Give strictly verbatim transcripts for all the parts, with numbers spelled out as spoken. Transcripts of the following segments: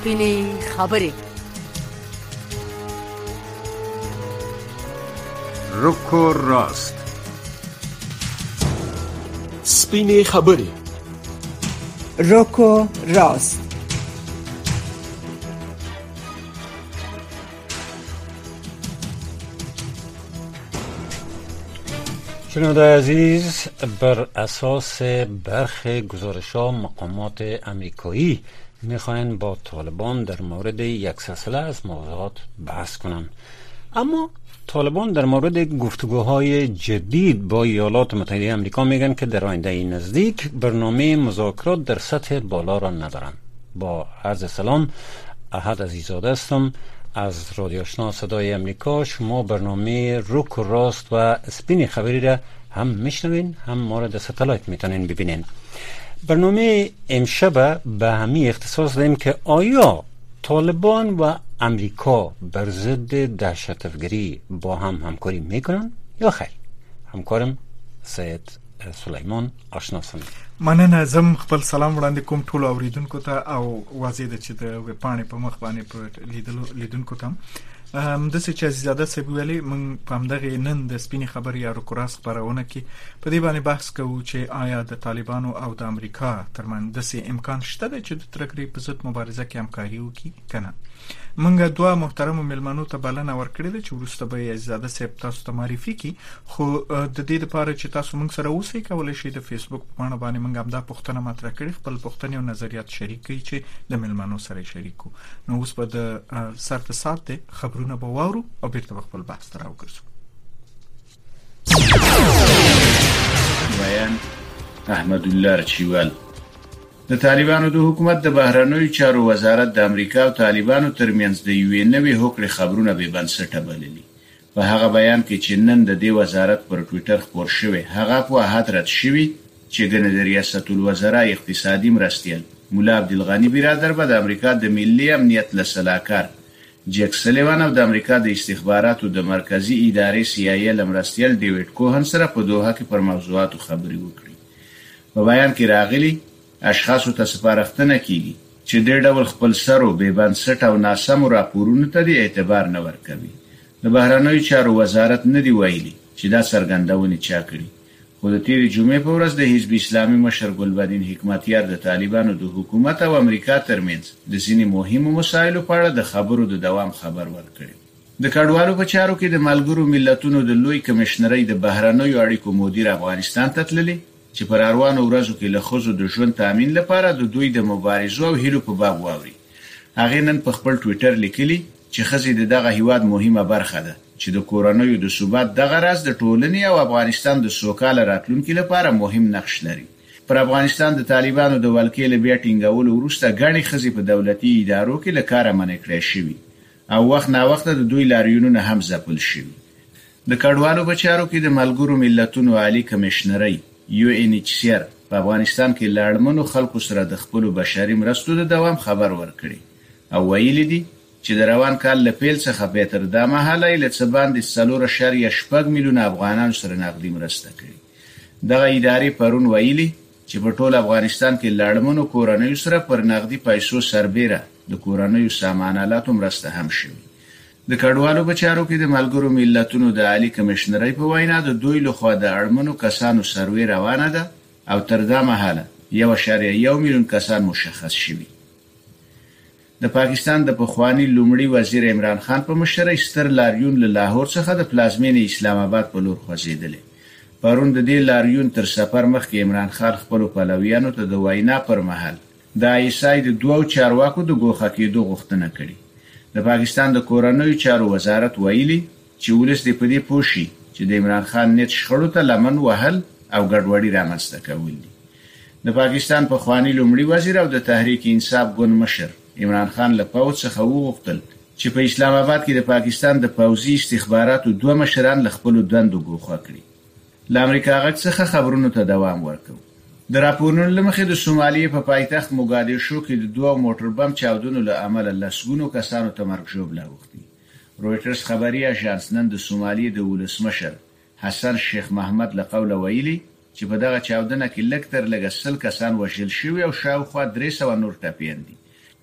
سپینې خبرې. روکو راست. سپینې خبرې. روکو راست. شنونده‌های عزیز، بر اساس برخی گزارش‌ها مقامات امریکایی می‌خواهند با طالبان در مورد یک سلسله از موضوعات بحث کنند، اما طالبان در مورد گفتگوهای جدید با ایالات متحده آمریکا میگن که در آینده نزدیک برنامه مذاکرات در سطح بالا را ندارند. با عرض سلام، احد عزیزاده هستم از رادیو آشنا صدای امریکا. شما برنامه روک و راست و سپین خبری را هم میشنوین، هم مورد ستلایت میتونین ببینین. برنامه امشب به همی اختصاص داریم که آیا طالبان و امریکا بر ضد دهشت‌افکاری با هم همکاری میکنن یا خیر؟ همکارم سید سلیمان آشنا سم. مننه. زم خپل سلام وړاندې کوم ټول اوریدونکو ته او واضح ده چې د وپاڼې په مخ باندې په لیدلو لیدونکو ته هم د څه چې عزیزاده صاحب ویلي، من په همدغه نن د سپینې خبرې یا روکراس خبرونه کې په دې باندې بحث کوو چې آیا د طالبانو او د امریکا ترمنځ داسې امکان شته چې د ترهګرۍ په ضد مبارزه کې همکاري وکړي کنه. منګه دوه محترمو ملمنو ته بلنه ورکړې ده چې وروسته به عزیزاده صاحب تاسو ته معرفي کړي، خو د دې لپاره چې تاسو موږ سره اوسئ کولای شئ د فیسبوک په پاڼه باندې موږ هم دا پوښتنه مطرح کړې، خپل پوښتنې او نظریات شریک کړئ چې د ملمنو سره شریک کو. نو اوس به د سر ته سات ده خبرونه به واورو او بیرته به خپل بحث ته راوګرځو. بیان احمد الله رچیوال. د طالبانو د حکومت د بهرنیو چارو وزارت د امریکا او طالبانو ترمنځ د یوې نوې هوکړې خبرونه به بنسټه بللي. په هغه بیان کې چې نن د دې وزارت پر ټوئیټر خبر شوی، هغه په احد رد شوی چې ګنې د ریاست الوزرا اقتصادي مرستیال مولا عبدالغنی برادر به د امریکا د ملي امنیت لسلاکار جیک سلیوان او د امریکا د استخباراتو د مرکزی ادارې سی آی ای لمرستیال ډیوډ کوهن سره په دوحه کې پر موضوعاتو خبرې وکړي. په بیان کې راغلي اشخاصو ته سپارښتنه کیږي چې د ډول خپل سرو به بنسټ او ناسم راپورونو ته د اعتبار نه ورکوي. د بهرنیو چارو وزارت نه دی ویلي چې دا څرګندونه چا کړي، خو د تیرې جمعې په ورځ د حزب اسلامي مشر ګلبدین حکمتیار د طالبانو د حکومت او امریکا ترمنځ د ځینې مهمو مسایلو په اړه د خبرو د دوام خبر ورکړي. د کډوالو په چارو کې د ملګرو ملتونو د لوی کمشنرۍ د بهرنیو اړیکو مدیر افغانستان ته تللی چې پر اروانو ورځو کې له ښځو د ژوند تامین لپاره د دوی د مبارزو او هیلو په باب واوري. هغه نن په خپل ټوئیټر لیکلی چې ښځې د دغه هیواد مهمه برخه ده چې د کورنیو د ثبات دغه راز د ټولنې او افغانستان د سوکاله راتلونکي لپاره مهم نقش لري. پر افغانستان د طالبانو د ولکې له بیا ټینګولو وروسته ګڼې ښځې په دولتي ادارو کې له کاره منع کړې شوي او وخت نا وخت د دوی لاریونونه هم ځپل شوي. د کډوالو په چارو کې د ملګرو ملتونو عالی کمشنرۍ یو ان ایچ سی آر په افغانستان کې لاړمنو خلکو سره د خپل بشري مرستو د دوام خبر ورکړي او ویلي دي چې د روان کال له پیل څخه به تر دا مهاله له څه باندې څلور اشاریه شپږ میلیونه افغانان سره نقدي مرسته کړي. دغه ادارې پرون ویلي چې په ټول افغانستان کې لاړمنو کورنیو سره پر نقدي پیسو سربېره د کورنیو سامانالاتو مرسته هم شوي. د کډوالو په چارو کې د ملګرو ملتونو د عالی کمشنرۍ په وینا د دوی لخوا د اړمنو کسانو سروې روانه ده او تر دا مهاله یو اشاریه یو میلیون کسان مشخص شوي. د پاکستان د پخوانی لومړي وزیر عمران خان په مشرۍ ستر لاریون له لاهور څخه د پلازمینې اسلام آباد په لور خوځېدلی. پرون د دې لاریون تر سفر مخکې عمران خان خپل پلویانو ته د وینا پر مهال د ایسای د دوو چارواکو د ګوښه کېدو غوښتنه کړې. د پاکستان د کورنیو چارو وزارت ویلي چې ولس دې په دې پوه شي چې د عمران خان نیت شخړو ته لمن وهل او ګډوډي رامنځته کول دي. د پاکستان پخوانی لومړي وزیر او د تحریک انصاف ګوند مشر عمران خان له پوځ څخه وغوښتل چې په اسلام آباد کې د پاکستان د پوځي استخباراتو دوه مشران له خپل دندو ګوښه کړي. له امریکا غږ څخه خبرونو ته دوام ورکړ. د راپورونو لمخې د سومالیې په پایتخت موګادیشو کې د دوه موټر بم چاودنو له امله لسګونو کسانو ته مرګ ژوبله اوښتي. رویټرز خبري اژانس نن د سومالیې د ولسمشر حسن شیخ محمد له قوله ویلي چې په دغه چاودنه کې لږ تر لږه سل کسان وژل شوي او شاوخوا درې سوه نور ټپیان دي.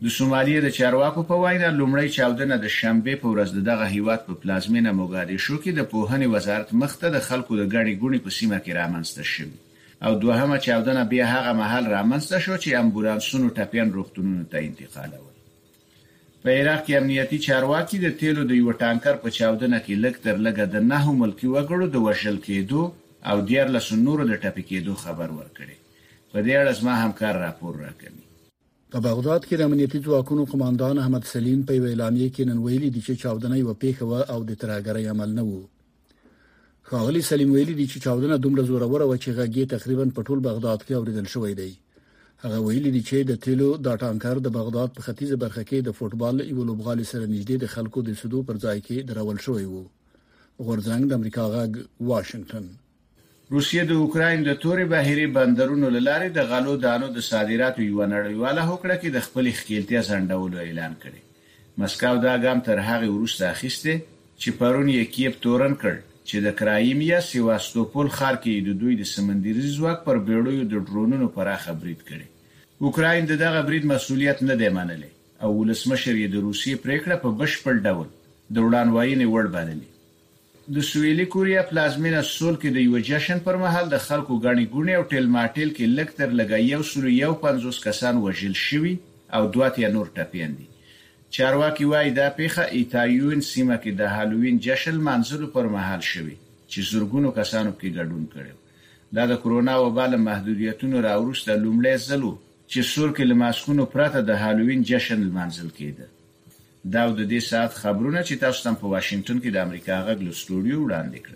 د سومالیې د چارواکو په وینا لومړی چاودنه د شنبه په ورځ دغه هیواد په پلازمینه موګادیشو کې د پوهنې وزارت مخته د خلکو د ګڼې ګوڼې په سیمه کې رامنځته شوه او دوهمه چاودنه بیا هغه مهال رامنځته شو چې امبولانسونو ټپیان روغتونونو ته انتقالول. په عراق کې امنیتي چارواکي د تیلو د یو ټانکر په چاودنه کې لږ تر لږه د نهو ملکي وګړو د وژل کېدو او دیارلسو نورو د ټپي کېدو خبر ورکړي. په دې اړه زما همکار راپور راکوي. په بغداد کې د امنیتي ځواکونو قوماندان احمد سلیم په اعلامیه کې نن ویلي دي چې چاودنه یو پیښه و او د ترهګرۍ عمل نه و. ښاغلي سلیم ویلي دي چې چاودنه دومره زوروره و چې غږی تقریبا په ټول بغداد کې اوریدل شوی دی. هغه ویلي دي چې د تیلو د ټانکر د بغداد په ختیځه برخه کې د فوټبال یو لوبغالي سره نږدې د خلکو د سودو پر ځای کې درول شوی و. غورځنګ د امریکا غږ واشنگټن. روسیه د اوکراین د تورې بهيري بندرونو لارې د غلو دانو د صادراتو یو نړیواله هوکړه کې د خپل ښکېلتیا ځنډولو اعلان کړي. مسکو دا ګام تر هغه وروسته اخیسته چې پرون یې کیف تورن کړ چې د کرایمیا سیواستوپول ښار کې د دوی د سمندري ځواک پر بیړیو د ډرونونو پراخه برید کړي. اوکراین دغه برید مسؤلیت نه دی منلی او ولسمشر یې د روسیې پریکړه په بشپړ ډول د وړاندوینې وړ بللې. د سویلي کوریا پلازمینه سول کې د یو جشن پر مهال د خلکو غاڼې ګونې او ټیل ماټیل کې لږ تر لږه یو سل یو پنځوس کسان وژل شوي او دوه تیا نور ټپیان دي. چارواکي وايي دا پیښه ایتایون سیمه کې د هالووین جشن منځلو پر مهال شوی چې زورګونو کسانو کې ګډون کړي. دا د کرونا وبا له محدودیتونو راوروسته لومړی ځل و چې سول کې له ماسکونو پرته د هالووین جشن منځل کېده. دا د دې ساعت خبرونه چې تاسو ته په واشنگټن کې د امریکا غږ له سټوډیو وړاندې کړل.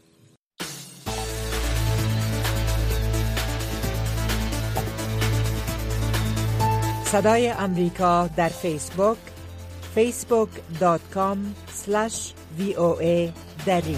صدای امریکا در فیسبوک فیسبوک دات کام اسلش وی او ای دری.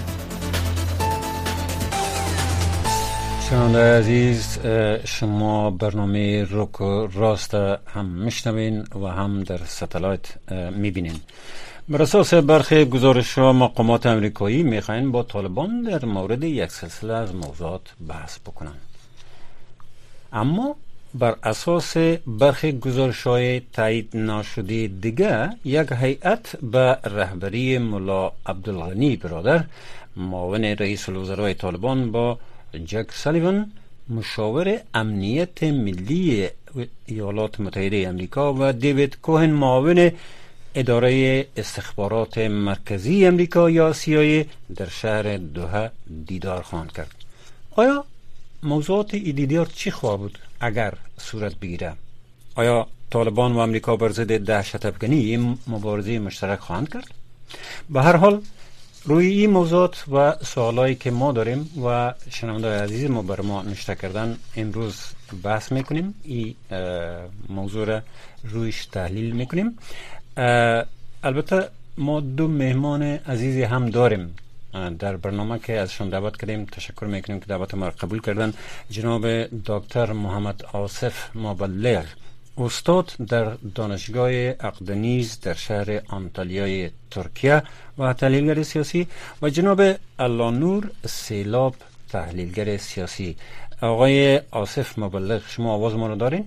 شنونده‌های عزیز، شما برنامه روک و راست هم میشنوین و هم در ستلایت میبینین. بر اساس برخی گزارش‌ها مقامات امریکایی میخواین با طالبان در مورد یک سلسله از موضوعات بحث بکنن. اما بر اساس برخی گزارش‌های تایید نشده دیگه یک هیئت به رهبری ملا عبدالغنی برادر معاون رئیس الوزراء طالبان با جک سالیوان مشاور امنیت ملی ایالات متحده امریکا و دیوید کوهن معاون اداره استخبارات مرکزی امریکا یا سی آی ای در شهر دوحه دیدار خواهند کرد. آیا موضوعات این دیدار چی خواهد بود اگر صورت بگیره؟ آیا طالبان و امریکا بر ضد دهشت افغانی این مبارزه مشترک خواهند کرد؟ به هر حال روی این موضوعات و سوالایی که ما داریم و شنونده‌های عزیز ما بر ما نشته کردن امروز بحث میکنیم. این موضوع را رویش تحلیل میکنیم. البته ما دو مهمان عزیزی هم داریم در برنامه که ازشون دعوت کردیم. تشکر میکنیم که دعوت ما را قبول کردن. جناب دکتر محمد آصف مبلغ، استاد در دانشگاه اقدنیز در شهر آنتالیای ترکیه و تحلیلگر سیاسی، و جناب اللانور سیلاب، تحلیلگر سیاسی. آقای آصف مبلغ، شما آواز ما رو دارین؟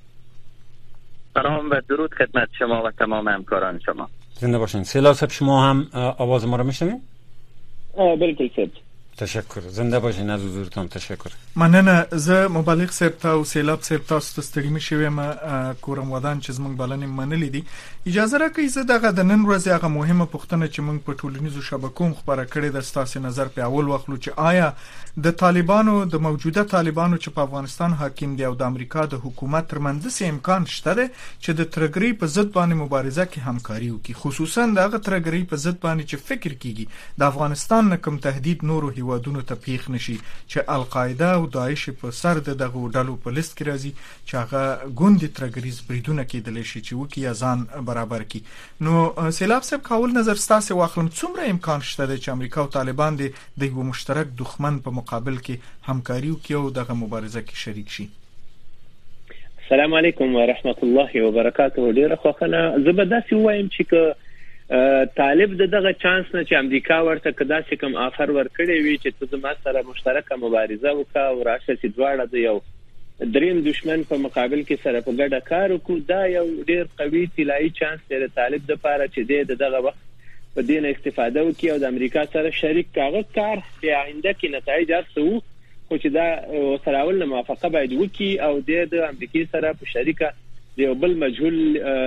سلام و درود خدمت شما و تمام همکاران شما. زنده باشین. سیلاب صاحب، شما هم آواز ما رو میشنوین؟ بلکل صاحب. تشکر. زنده باشین. از حضورتان تشکر. مننه. زه مبلغ صاحب ته او سیلاب صاحب تاسو ته ستړي مشوي ما کورم ودان چې زمونږ بلنې منلې دي. اجازه راکړئ زه دغه د نن ورځې هغه مهمه پوښتنه چې موږ په ټولنیزو شبکو خبره کړې د ستاسو نظر په اول واخلو چې آیا د طالبانو د موجوده طالبانو چې په افغانستان حاکم دي او د امریکا د حکومت ترمنځ څه امکان شته ده چې د ترګری په ضد باندې مبارزه کې همکاري وکړي، خصوصا دغه ترګری په ضد باندې چې فکر کیږي د افغانستان کوم تهدید نورو هیوادونو ته پیښ نشي چې القاعده او داعش په سر دغه ډلو په لیست کې راځي چې هغه ګوندي ترګریز بریدونه کېدل شي چې وکي ځان برابر کی. نو سیلاب صاحب کول نظر ستاسو واخلم څومره امکان شته چې امریکا او طالبان د یو مشترک دښمن په مقابل کې همکاري وکړي او دغه مبارزه کې شریک شي؟ السلام علیکم و رحمت الله و برکاته. ډیره خوښنه زبردست وایم چې که طالب دغه چانس نه چې امریکا ورته کدا چې کوم آفر ورکړي وي چې ته زما سره مشترکه مبارزه وکړه او راشه چې دواړه د یو دریم دشمن په مقابل کې سره په ګډه کار وکړو. دا یو ډیر قوي طلایي چانس دی طالب د لپاره چې د دغه وخت په دې نه استفاده وکړي او د امریکا سره شریک کاغذ کار په آینده کې نتایج ارسو، خو چې دا سره اول موافقه باید وکړي او د امریکای سره په شریکه د بل مجهول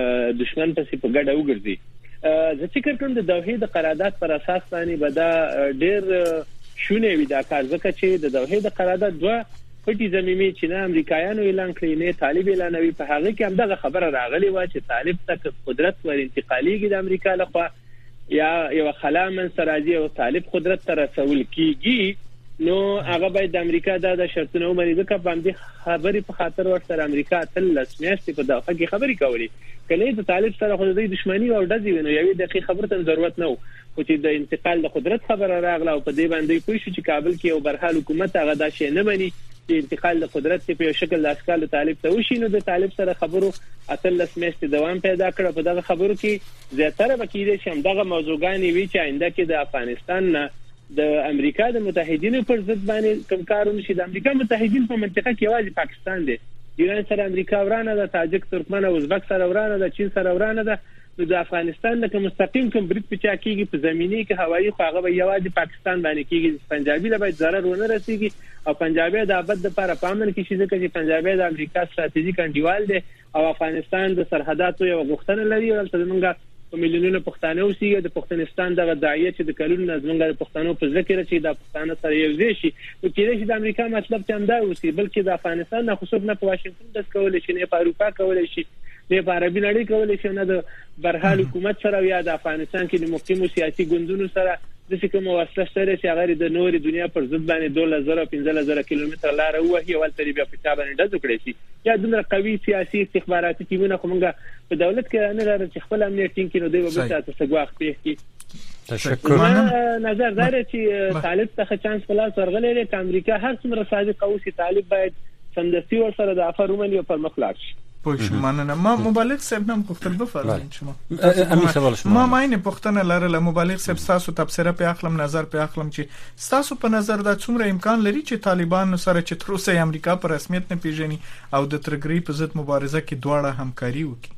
دشمن پسې په ګډه وګرځي. زه فکر کوم د دوحې د قرارداد پر اساس باندې به دا ډیر شونه وي دا کار، ځکه چې د دوحې د قرارداد دوه پټي زمینی چې نه امریکایانو اعلان کړی نه طالب اعلانوي، په هغه کې هم دغه خبره راغلی و چې طالب تک قدرت ور انتقالیږي د امریکا لخوا یا یو خلا من سراجي او طالب قدرت تر رسول کیږي، نو هغه باید د امریکا د شرطونو ومني. ځکه باندې خبرې په خاطر ورسره امریکا تل لسمیاشتې په دغه کې خبرې کولې، کله د طالب سره خو د دښمنی او ډزې ونه یوې دقیقې خبره ته ضرورت نه و، خو چې د انتقال د قدرت خبره راغله او په دې باندې پوه شو چې کابل کې یو برحال حکومت هغه دا شی نه مني چې انتقال د قدرت په یو شکل د اشکال طالب ته وشي، نو د طالب سره خبرو اتل لسمیاشتې دوام پیدا کړ. په دغه خبرو کې زیاتره وکیل شم دغه موضوعګانی وی چې آینده کې د افغانستان نه د امریکا د متحدینو پر ضد باندې کوم کارونه شي. د امریکا متحدین په منطقه کې یوازې پاکستان دی، ایران سره امریکا ورانه ده، تاجک ترکمن او ازبک سره ورانه ده، چین سره ورانه ده. نو د افغانستان نه کوم مستقیم کوم برید پچا کیږي په زمینی کې هوایي خو هغه یوازې پاکستان باندې کیږي. پنجابي له باید ضرر ونه رسیږي او پنجابي د ابد لپاره پامن کې شي، ځکه چې پنجابي د امریکا ستراتیژیک انډیوال دی او افغانستان د سرحداتو یو غوښتنه لري او څنګه په ملیونونو پښتانه اوسېږي. د پښتونستان دغه داعیه چې د کلونو نظمنګ د پښتنو په ذکر چې د پښتانه سره یو ځای شي، نو کېدای شي د امریکا مطلب ته هم دا اوسي، بلکې د افغانستان نه خصوصا نه په واشنگټن د کولای شي نه په اروپا کولای شي نه په عربي نړۍ کولای شي نه د برحال حکومت سره یا د افغانستان کې د مقیمو سیاسي ګوندونو سره د کوم واسطه سره چې هغه د نوري دنیا پر ضد باندې دوه زره پنځه زره کیلومتر لار وهي ول ترې بیا په تابانه د ذکر شي یا د قوي سیاسي استخباراتي ټیمونه کومه په دولت کې نه لري چې خپل امنیت ټینګ کړي دوی به تاسو څنګه وخت پیښ تشکر. نظر دار چې طالب ته چانس خلاص ورغلې ده چې امریکا هر څومره صادق او سي طالب باید سمدستي ور سره د افرومن یو پر مخلاص شي. پوه مننه. ما مبالغ صاحب نام پختل بفرمایئ شما. امی سوال شما. ما ماینه پختنه لرله مبالغ صاحب تاسو تبصره په اخلم نظر په اخلم چې تاسو په نظر دا څومره امکان لري چې طالبان سره چې تر اوسه امریکا په رسمیت نه پیژني او د ترګری په ضد مبارزه کې دواړه همکاري وکړي.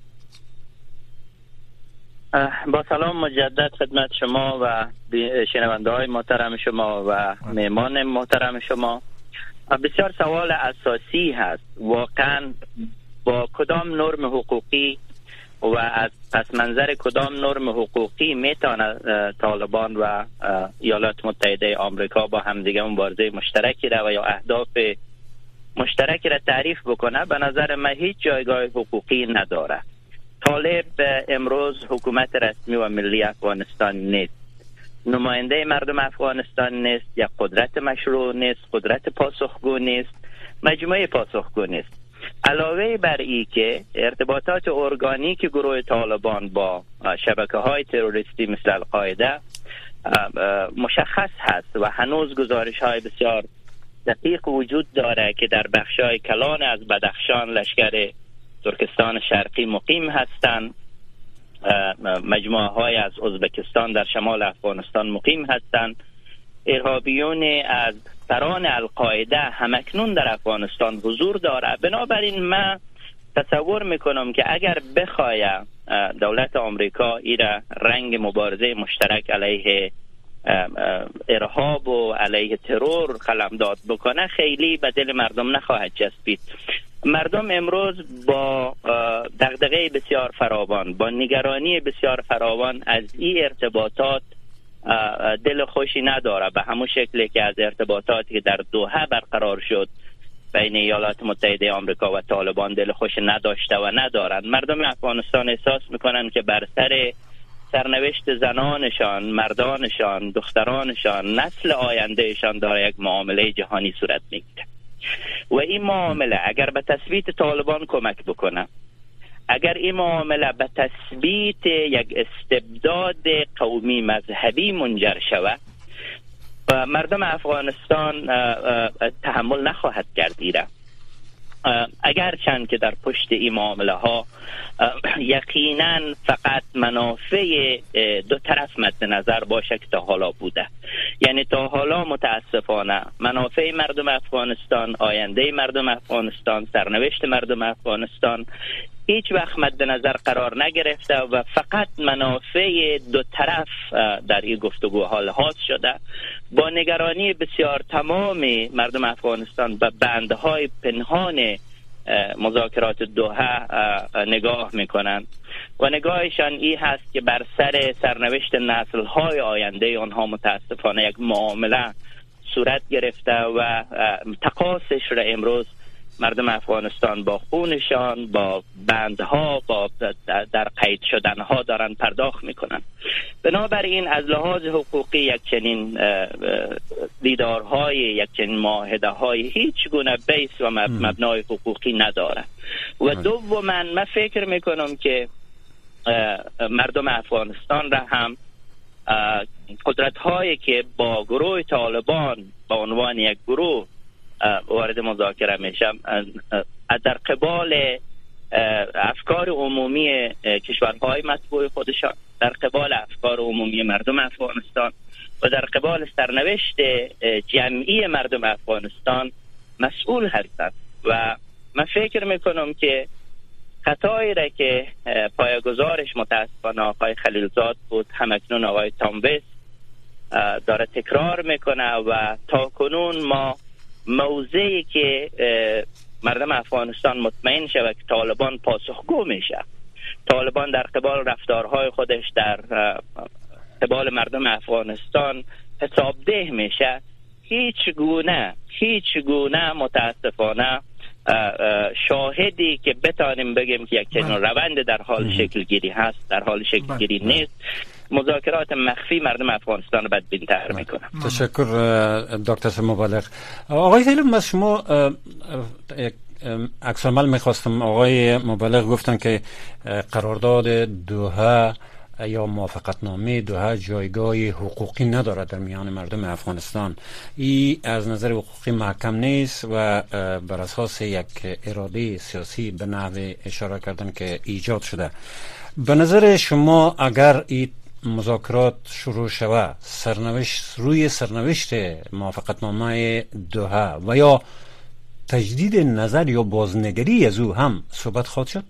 با سلام مجدد خدمت شما و شنونده های محترم شما و مهمان محترم شما. بسیار سوال اساسی هست، واقعا با کدام نرم حقوقی و از پس منظر کدام نرم حقوقی میتونه طالبان و ایالات متحده آمریکا با همدیگه مبارزه مشترکی را و یا اهداف مشترکی را تعریف بکنه؟ به نظر من هیچ جایگاه حقوقی نداره. طالب امروز حکومت رسمی و ملی افغانستان نیست، نماینده مردم افغانستان نیست، یا قدرت مشروع نیست، قدرت پاسخگو نیست، مجموعه پاسخگو نیست. علاوه بر این که ارتباطات ارگانیک گروه طالبان با شبکه های تروریستی مثل القاعده مشخص هست و هنوز گزارش های بسیار دقیق وجود داره که در بخش های کلان از بدخشان لشکر ترکستان شرقی مقیم هستند، مجموعه های از ازبکستان در شمال افغانستان مقیم هستند، ارهابیون از سران القاعده همکنون در افغانستان حضور داره. بنابراین من تصور میکنم که اگر بخواه دولت آمریکا ایره رنگ مبارزه مشترک علیه ارهاب و علیه ترور قلمداد بکنه، خیلی به دل مردم نخواهد چسبید. مردم امروز با دغدغه بسیار فراوان، با نگرانی بسیار فراوان از این ارتباطات دل خوشی نداره، به همون شکلی که از ارتباطاتی که در دوحه برقرار شد بین ایالات متحده آمریکا و طالبان دل خوش نداشته و ندارن. مردم افغانستان احساس میکنن که بر سر سرنوشت زنانشان، مردانشان، دخترانشان، نسل آیندهشان داره یک معامله جهانی صورت میگیره و این معامله اگر به تثبیت طالبان کمک بکنه، اگر این معامله به تثبیت یک استبداد قومی مذهبی منجر شود، مردم افغانستان تحمل نخواهد کردیره اگر چند که در پشت این معامله ها یقینا فقط منافع دو طرف مد نظر باشه که تا حالا بوده. یعنی تا حالا متاسفانه منافع مردم افغانستان، آینده مردم افغانستان، سرنوشت مردم افغانستان هیچ وقت مد نظر قرار نگرفته و فقط منافع دو طرف در این گفتگوها لحاظ شده. با نگرانی بسیار تمام مردم افغانستان به بندهای پنهان مذاکرات دوحه نگاه میکنند و نگاهشان این هست که بر سر سرنوشت نسل‌های آینده آنها متاسفانه یک معامله صورت گرفته و تقاصش را امروز مردم افغانستان با خونشان، با بندها، با در قید شدنها دارن پرداخت میکنن. بنابراین از لحاظ حقوقی یک چنین دیدارهای، یک چنین معاهده های هیچ گونه بیس و مبنای حقوقی نداره. و دوما من فکر میکنم که مردم افغانستان را هم قدرت هایی که با گروه طالبان به عنوان یک گروه وارد مذاکره میشه در قبال افکار عمومی کشورهای مطبوع خودشان، در قبال افکار عمومی مردم افغانستان و در قبال سرنوشت جمعی مردم افغانستان مسئول هستند. و من فکر میکنم که خطایی را که پایه‌گذارش متاسفانه آقای خلیلزاد بود، همکنون آقای تامبیس داره تکرار میکنه و تا کنون ما موضعی که مردم افغانستان مطمئن شود که طالبان پاسخگو میشه، طالبان در قبال رفتارهای خودش در قبال مردم افغانستان حسابده میشه، هیچ گونه هیچ گونه متاسفانه شاهدی که بتانیم بگیم که یک چنین روند در حال شکل گیری هست در حال شکل گیری نیست. مذاکرات مخفی مردم افغانستان رو بدبین‌تر میکنه. تشکر دکتر مبلغ. آقای سلیم، از شما عکس العمل میخواستم. آقای مبلغ گفتن که قرارداد دوحه یا موافقتنامه دوحه جایگاه حقوقی ندارد در میان مردم افغانستان. این از نظر حقوقی محکم نیست و بر اساس یک اراده سیاسی به نحو اشاره کردن که ایجاد شده. به نظر شما اگر این مذاکرات شروع شود، سرنوشت روی سرنوشت موافقتنامه دوحه و یا تجدید نظر یا بازنگری از او هم صحبت خواهد شد؟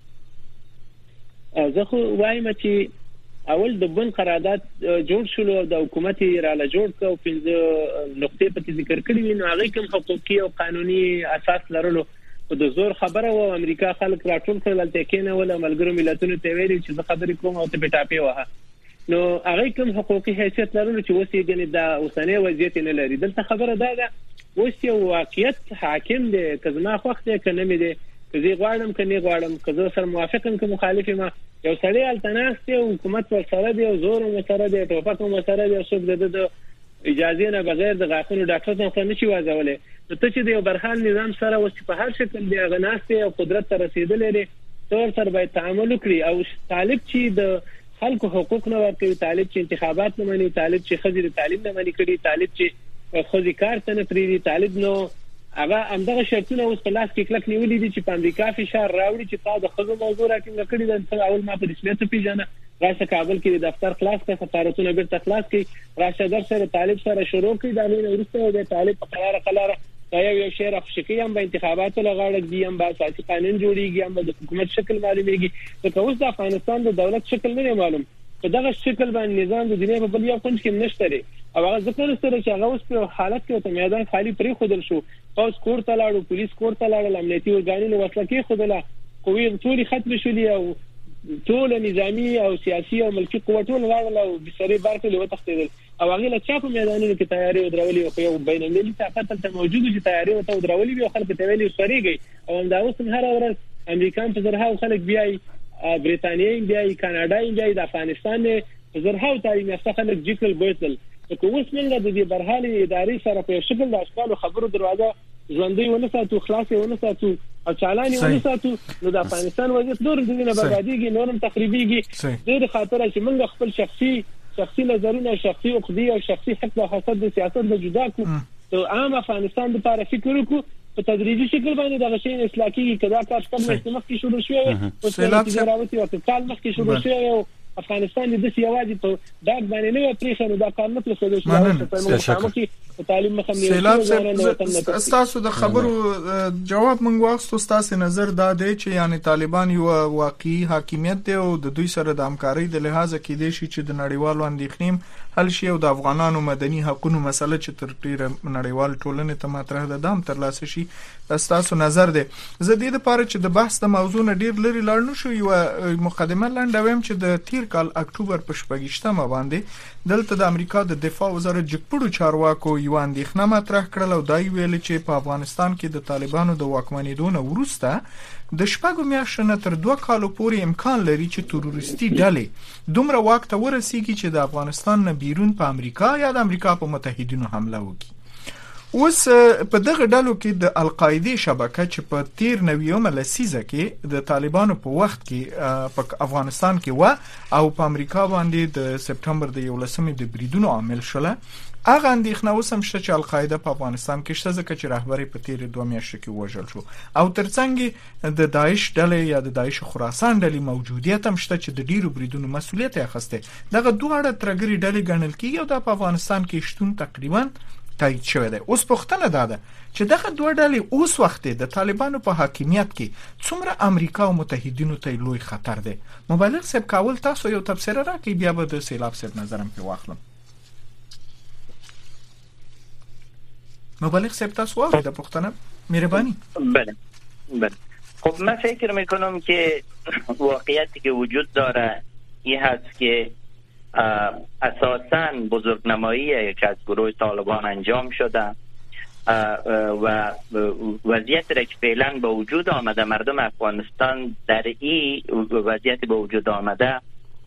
زه خو وایم چې اول د بن قرارداد جوړ شول د حکومت را له جوړ کو پنځه نقطې په ذکر کړی وي، نو هغه کوم حقوقي او قانوني اساس لرلو په د زور خبره و امریکا خلک راټول کړل ته کېنه ول ملګرو ملتونو ته ویلي چې زه خبرې کوم او ته پټاپی وها، نو هغه کوم حقوقي حیثیت لرلو چې وسې غني دا اوسنۍ وضعیت نه لري. دلته خبره دا ده وسې واقعیت حاکم دی، کزما خوښ دی کنه مې دی، کزي غواړم کني غواړم، کزه سره موافقم که مخالف ما، یو سړی التناسته حکومت ور سره دی او زور ور سره دی، ټوپک ور سره دی، څوک د اجازه نه بغیر د غاښونو ډاکټر څخه نشي وازولې. نو ته چې د یو برحال نظام سره وسې په هر شکل دی غناسته او قدرت ته رسیدلې لري، تور سره باید تعامل وکړي. او طالب چې د خلکو حقوق نه ورکوي، طالب چې انتخابات نه مني، طالب چې خځې د تعلیم نه مني کړي، طالب چې خځې کار ته نه پریږدي، طالب نو هغه همدغه شرطونه اوس په لاس کې کلک نیولې دي چې په امریکا فشار راوړي چې تا د خزو موضوع راټینګ کړی د اول ما په رسمیت پیژنه، راشه کابل کې د دفتر خلاص کړه، سفارتونه بیرته خلاص کړي، راشه در سره طالب سره شروع کړي، دا نه ورسته د طالب په قرار قرار دا یو یو شعر افشکی هم به انتخاباتو لغاړه دي، هم به اساسي قانون جوړیږي، هم د حکومت شکل معلومیږي. نو اوس د افغانستان د دولت شکل نه معلوم، په دغه شکل باندې نظام د دنیا په بل یو کونج کې نشته لري. او هغه ذکر سره چې هغه اوس په حالت کې ته میدان خالی پرې خودل شو، اوس کور ته لاړو، پولیس کور ته لاړل، امنیتي ورګانونه وسله کې خودله، قوی ټولي ختم شولې او ټول نظامی او سیاسي او ملکی قوتونه لاړل او بسری بارکل و تختیدل. او هغه له چا په میدانونو کې تیاری ودرولې او یو بین المللي طاقت ته موجود چې تیاری او ودرولې او خلک ته ویلي سریږي. او دا اوس هر ورځ امریکایان په زرها خلک بیاي، برېټانیا بیاي، کاناډا بیاي، د افغانستان په زرها تعلیم یافته خلک جکل بوتل. که اوس موږ د دې برحالي ادارې سره په شکل د اشکال خبرو دروازه ژوندۍ ونه ساتو، خلاصې ونه ساتو او چالانې ونه ساتو، نو د افغانستان وضعیت نور د دې نه بربادیږي، نورم تخریبیږي. د دې خاطر چې موږ خپل شخصي شخصي نظرونه، شخصي عقدې او شخصي حق او حسد د سیاست نه جدا کو، ته عام افغانستان لپاره فکر وکړو په تدریجي شکل باندې دغه شی اصلاح کیږي. کدا کار څنګه استمخ کې شروع شوی او څه راوتی او کال مخکې شروع شوی او افغانستان د سیاوازي په داګ باندې نه پریښنو دا کار نه پلسو د شوی په تعلیم مخه تاسو د خبرو جواب مونږ واخستو. تاسو نظر دا دی چې یعنی طالبان یو واقعي حاکمیت دی او د دوی سره د همکارۍ د لحاظ کې دی چې د نړیوالو اندېښنې حل شي او د افغانانو مدني حقوقو مسله چې تر ډیره نړیوال ټولنې ته مطرح ده دام تر لاسه شي. تاسو نظر دی. زه د دې لپاره چې د بحث د موضوع نه ډیر لري لاړ نشو یو مقدمه لنډوم چې د تیر کال اکتوبر په شپږشتمه باندې دلته د امریکا د دفاع وزارت جګپړو چارواکو یو اندېښنه مطرح کړل او دای ویل چې په افغانستان کې د طالبانو د واکمنېدو نه وروسته د شپږو میاشتو نه تر دوه کالو پورې امکان لري چې تروریستي ډلې دومره واک ته ورسیږي چې د افغانستان نه بیرون په امریکا یا د امریکا په متحدینو حمله وکړي. اوس په دغه ډلو کې د القاعده شبکه چې په تیر نویمه لسیزه کې د طالبانو په وخت کې په افغانستان کې و او په امریکا باندې د سپټمبر د یولسمې د بریدونو عامل شوله، هغه اندېښنه اوس هم شته چې القاعده په افغانستان کې شته ځکه چې رهبري په تیر دوه میاشتو کې وژل شو او ترڅنګ د داعش ډلې یا د داعش خراسان ډلې موجودیت هم شته چې د ډیرو بریدونو مسولیت یې اخیسته. دغه دوه ترګری ډلې ګڼل کیږي او د افغانستان کې شتون تقریبا تایید شوی دی. اوس پوښتنه ده ده چې دغه دوه ډلې اوس وخت د طالبانو په حاکمیت کې څومره امریکا او متحدینو ته لوی خطر دی. مبلغ صاحب کول تاسو یو تفسیر راکړئ بیا به د سیلاب صاحب نظرم په واخلم. مبلغ صاحب تاسو واخلئ د پوښتنه مهربانی. بله بله خب من فکر میکنم که واقعیتی که وجود داره این هست که اساساً بزرگنمایی یک از گروه طالبان انجام شده و وضعیت را که فعلا به وجود آمده مردم افغانستان در این وضعیت به وجود آمده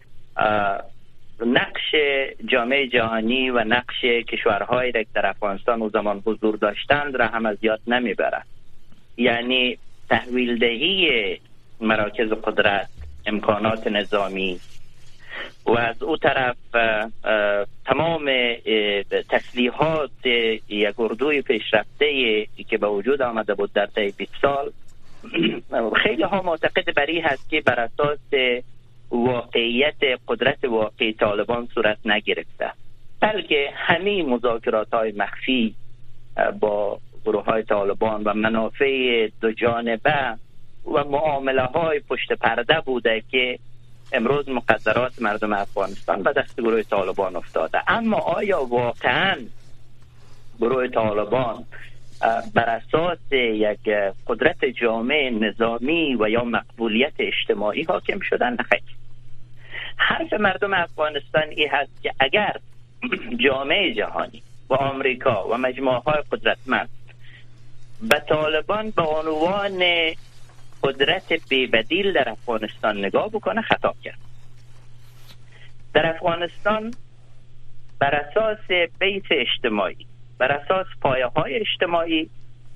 نقش جامعه جهانی و نقش کشورهایی را که در افغانستان و زمان حضور داشتند را هم از یاد نمیبره. یعنی تحویل دهی مراکز قدرت، امکانات نظامی و از او طرف تمام تسلیحات یک اردوی پیشرفته که به وجود آمده بود در طی بیست سال خیلی ها معتقد بر این هست که بر اساس واقعیت قدرت واقعی طالبان صورت نگرفته، بلکه همه مذاکرات های مخفی با گروه های طالبان و منافع دو جانبه و معامله های پشت پرده بوده که امروز مقدرات مردم افغانستان به دست گروه طالبان افتاده. اما آیا واقعا گروه طالبان بر اساس یک قدرت جامع نظامی و یا مقبولیت اجتماعی حاکم شدن؟ نخیر. حرف مردم افغانستان این هست که اگر جامعه جهانی و آمریکا و مجموعه‌های قدرتمند به طالبان به عنوان قدرت بی‌بدیل در افغانستان نگاه بکنه خطا کرد. در افغانستان بر اساس بیت اجتماعی، بر اساس پایه های اجتماعی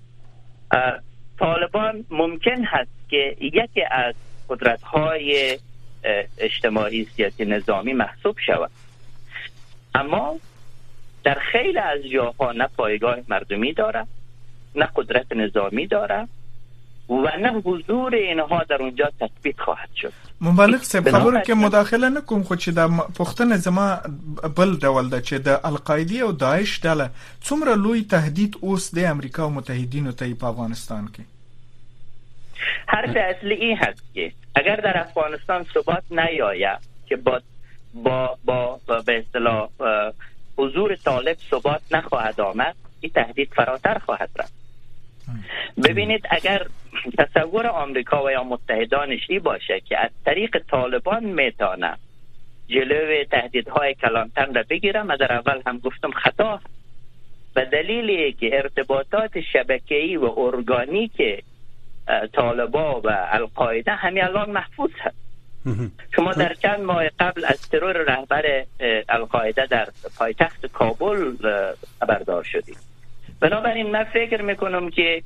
طالبان ممکن هست که یکی از قدرت های اجتماعی سیاسی نظامی محسوب شود، اما در خیلی از جاها نه پایگاه مردمی داره، نه قدرت نظامی داره و نه حضور اینها در اونجا تثبیت خواهد شد. مبلغ صاحب خبره که مداخله نکوم خو چې د پښتنه زما بل ډول ده چې د القاعده او داعش ډله څومره لوی تهدید اوس د امریکا او متحدینو ته په افغانستان کې. حرف اصلی این هست که اگر در افغانستان ثبات نیاید که با با با به اصطلاح حضور طالب ثبات نخواهد آمد، این تهدید فراتر خواهد رفت. ببینید اگر تصور آمریکا و یا متحدانش این باشه که از طریق طالبان میتونه جلوی تهدیدهای کلانتر را بگیره، من در اول هم گفتم خطا به دلیلی که ارتباطات شبکه‌ای و ارگانیک طالبان و القاعده همین الان محفوظ هست. شما در چند ماه قبل از ترور رهبر القاعده در پایتخت کابل خبردار شدید. بنابراین من فکر میکنم که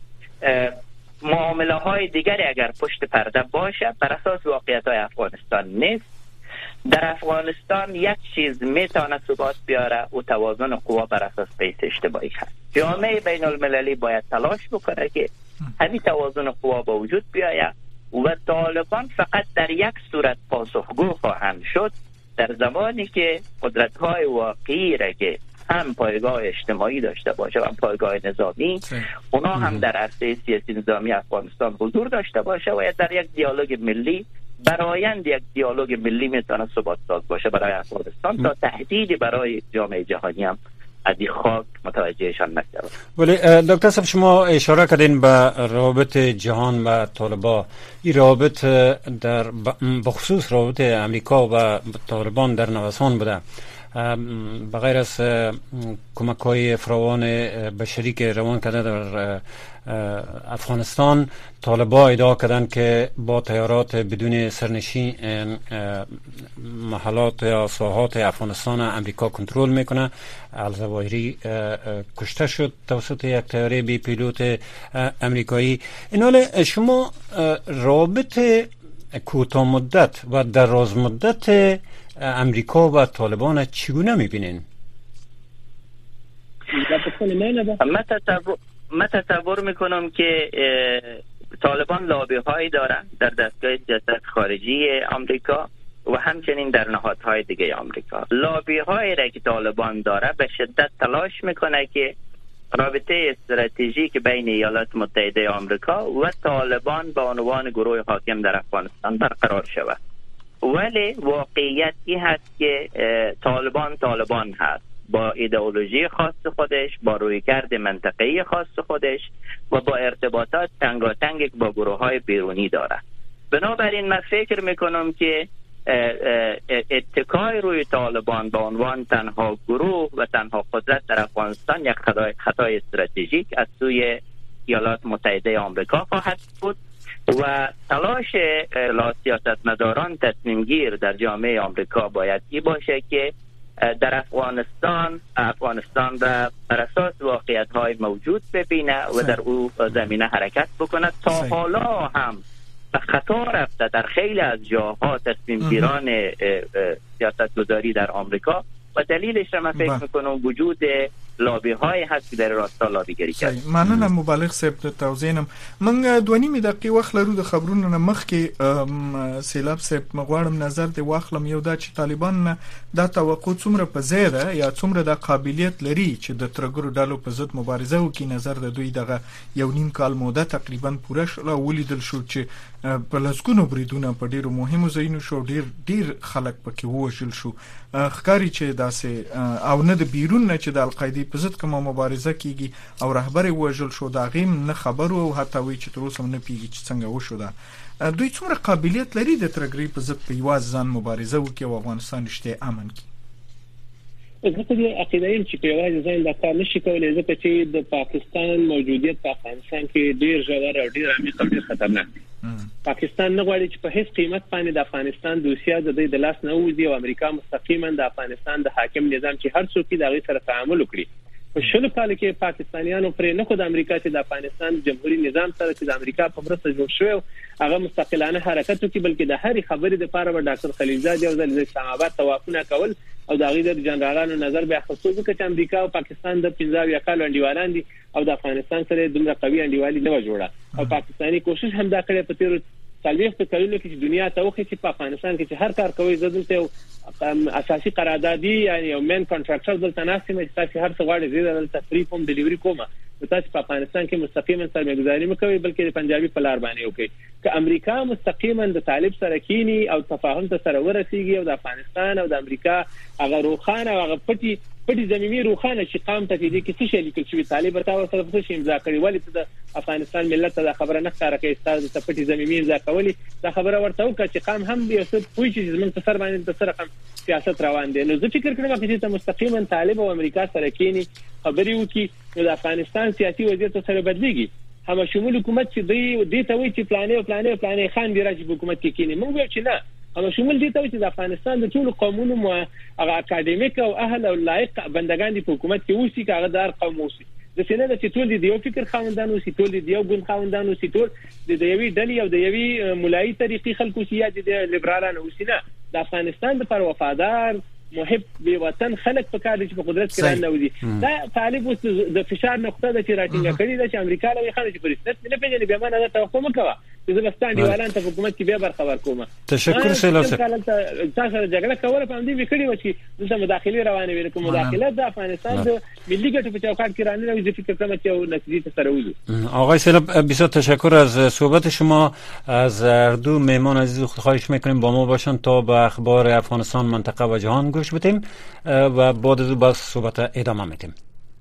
معامله های دیگری اگر پشت پرده باشه بر اساس واقعیت های افغانستان نیست در افغانستان یک چیز میتونه ثبات بیاره و توازن قوا بر اساس قیس اجتماعی هست. جامعه بین المللی باید تلاش بکنه که همین توازن قوا به وجود بیاید و طالبان فقط در یک صورت پاسخگو خواهند شد در زمانی که قدرت‌های واقعی را که هم پایگاه اجتماعی داشته باشه و هم پایگاه نظامی اونا هم در عرصه سیاسی نظامی افغانستان حضور داشته باشه و یا در یک دیالوگ ملی برایند یک دیالوگ ملی میتونه ثبات ساز باشه برای افغانستان تا تهدیدی برای جامعه جهانی هم از این خاک متوجهشان نشود. ولی دکتر صاحب شما اشاره کردین به روابط جهان و طالبان. این روابط در بخصوص روابط امریکا و طالبان در نوسان بوده. بغیر از کمک‌های فراوان بشری که روان کرده در افغانستان، طالبان ادعا کردند که با تیارات بدون سرنشین محلات یا ساحات افغانستان امریکا کنترل میکنه. الزواهری کشته شد توسط یک تیاره بی پیلوت امریکایی. این حال شما رابط کوتاه مدت و دراز مدت امریکا و طالبان چگونه میبینین؟ من تصور میکنم که طالبان لابی هایی دارن در دستگاه سیاست خارجی آمریکا و همچنین در نهادهای دیگه آمریکا. لابی هایی را که طالبان داره به شدت تلاش میکنه که رابطه استراتژیک بین ایالات متحده آمریکا و طالبان با عنوان گروه حاکم در افغانستان برقرار شود. ولی واقعیت این هست که طالبان طالبان هست با ایدئولوژی خاص خودش، با رویکرد منطقه‌ای خاص خودش و با ارتباطات تنگاتنگ با گروه های بیرونی داره. بنابراین من فکر میکنم که اتکای روی طالبان با عنوان تنها گروه و تنها قدرت در افغانستان یک خطای استراتژیک از سوی ایالات متحده آمریکا خواهد بود و تلاش سیاستمداران تصمیم گیر در جامعه آمریکا باید ای باشه که در افغانستان افغانستان را بر اساس واقعیت‌های موجود ببینه و در او زمینه حرکت بکنه. تا حالا هم به خطا رفته در خیلی از جاها تصمیم گیران سیاستگذاری در آمریکا و دلیلش را من فکر میکنم وجود لابی های هست که در راستا لابیگری کوي. مننه مبالغ صاحب د توضیحم. من دوه نیمې دقیقې وخت لرو د خبرونو نه مخکې سیلاب صاحب مغواړم نظر دی واخلم. یو دا چې طالبان دا توقع څومره په ځای ده یا څومره د قابلیت لري چې د ترګرو ډلو په ضد مبارزه وکړي. نظر د دوی دغه یو نیم کال موده تقریبا پوره شو او ولیدل شو چې په لسګونو بریدونه په ډیرو مهمو ځایونو شو، ډیر ډیر خلک پکې ووژل شو. ښکاری چې داسې او نه د بیرون نه چې د القاعده په ضد کومه مبارزه کیږي او رهبر وژل شو دا غیم نه خبرو او حتی وی چې تر اوسه نه پیږي چې څنګه وشو. دا دوی څومره قابلیت لري د ترګری په ضد په یواز ځان مبارزه وکړي او افغانستان رښتیا امن کړي؟ زه د عقیده یم چې په یوازې ځان دا کار نشي کولی، ځکه چې د پاکستان موجودیت په افغانستان کې ډیر ژور او ډیر عمیق او ډیر خطرناک دی. پاکستان نه غواړي چې په هیڅ قیمت باندې د افغانستان دوسیه د دې د لاس نه وځي او امریکا مستقیما د افغانستان د حاکم نظام چې هر څوک د هغې سره تعامل وکړي. په شلو کال کې پاکستانیانو پرې نه خو د امریکا چې د افغانستان جمهوریت نظام سره چې د امریکا په مرسته جوړ شوی هغه مستقلانه حرکت وکړي، بلکې د هرې خبرې لپاره به ډاکټر خلیلزاد یو ځل د اسلام آباد توافونه کول او د هغې د جنرالانو نظر به اخیستو، ځکه چې امریکا او پاکستان د پنځه اویا کالو انډیوالان دي او د افغانستان سره دومره قوي انډیوالي نه وه جوړه. او پاکستاني کوشش هم دا کړی په تېرو څلوېښتو کلونو کې چې دنیا ته وښیي چې په افغانستان کې چې هر کار کوي زه دلته یو اساسي قراردادي یعنې یو مین کانټراکټر دلته ناست یم چې تاسې هر څه غواړئ زه دلته فری کوم ډلیوري کومه، نو تاسې په افغانستان کې مستقیما سرمایه‌ګذاري مه کوئ بلکې د پنجابي په لار باندې وکړئ. که امریکا مستقیما د طالب سره کینی او تفاهم ته سره ورسیږي او د افغانستان او د امریکا هغه روښانه او هغه پټي پټي زمینی روښانه چې قام ته دې کې څه شي لیکل شوی طالب ورته ورسره څه شي امضا کړی، ولې ته د افغانستان ملت ته دا خبره نه ښکاره کوي ستاسو ته پټي زمینی امضا کولی. دا خبره ورته وکړه چې قام هم یو څه پوه شي چې زموږ په سر باندې د سره سیاست روان دی. نو زه فکر کوم چې ته مستقیما طالب او امریکا سره کینی خبرې وکړي نو د افغانستان سیاسي وضعیت سره بدلیږي. هم شمول حکومت چې دوی دې ته وایي چې پلانې او پلانې او پلانې خان دی راځي په حکومت کې کینی، موږ وایو چې نه، هم شمول دې ته وایي چې د افغانستان د ټولو قومونو مو هغه اکاډمیک او اهل او لایق بندگان دي په حکومت کې اوسي، که هغه دار قوم اوسي. د سینه د چې ټول د یو فکر خاوندان اوسي، ټول د یو ګوند خاوندان اوسي، ټول د یوې ډلې او د یوې مولایي طریقې خلکو اوسي یا د لیبرالانو اوسي. نه، د افغانستان لپاره وفادار محب به وطن خلک په کار دي چې په قدرت کې راځي. دا طالب اوس د فشار نقطه د چې راټینګه کړي د چې امریکا له خلک په رسمیت نه پیژني به معنی دا توقع مکوه چې زه بستان دیوالان ته حکومت کې به برخبر کوم. تشکر سیلاب صاحب. تاسو سره جګړه کوله په دې وکړي و چې دلته مداخله روانه وي کوم مداخله د افغانستان د ملي ګټو په چوکاټ کې رانه وي. فکر کوم چې او نتیجه ته سره وځي. آقای سیلاب بسیار تشکر از صحبت شما. از هر دو مهمان عزیز خواهش میکنیم با ما باشن تا به اخبار افغانستان، منطقه و جهان گوش بدیم و بعد از او باز صحبت ادامه میدیم.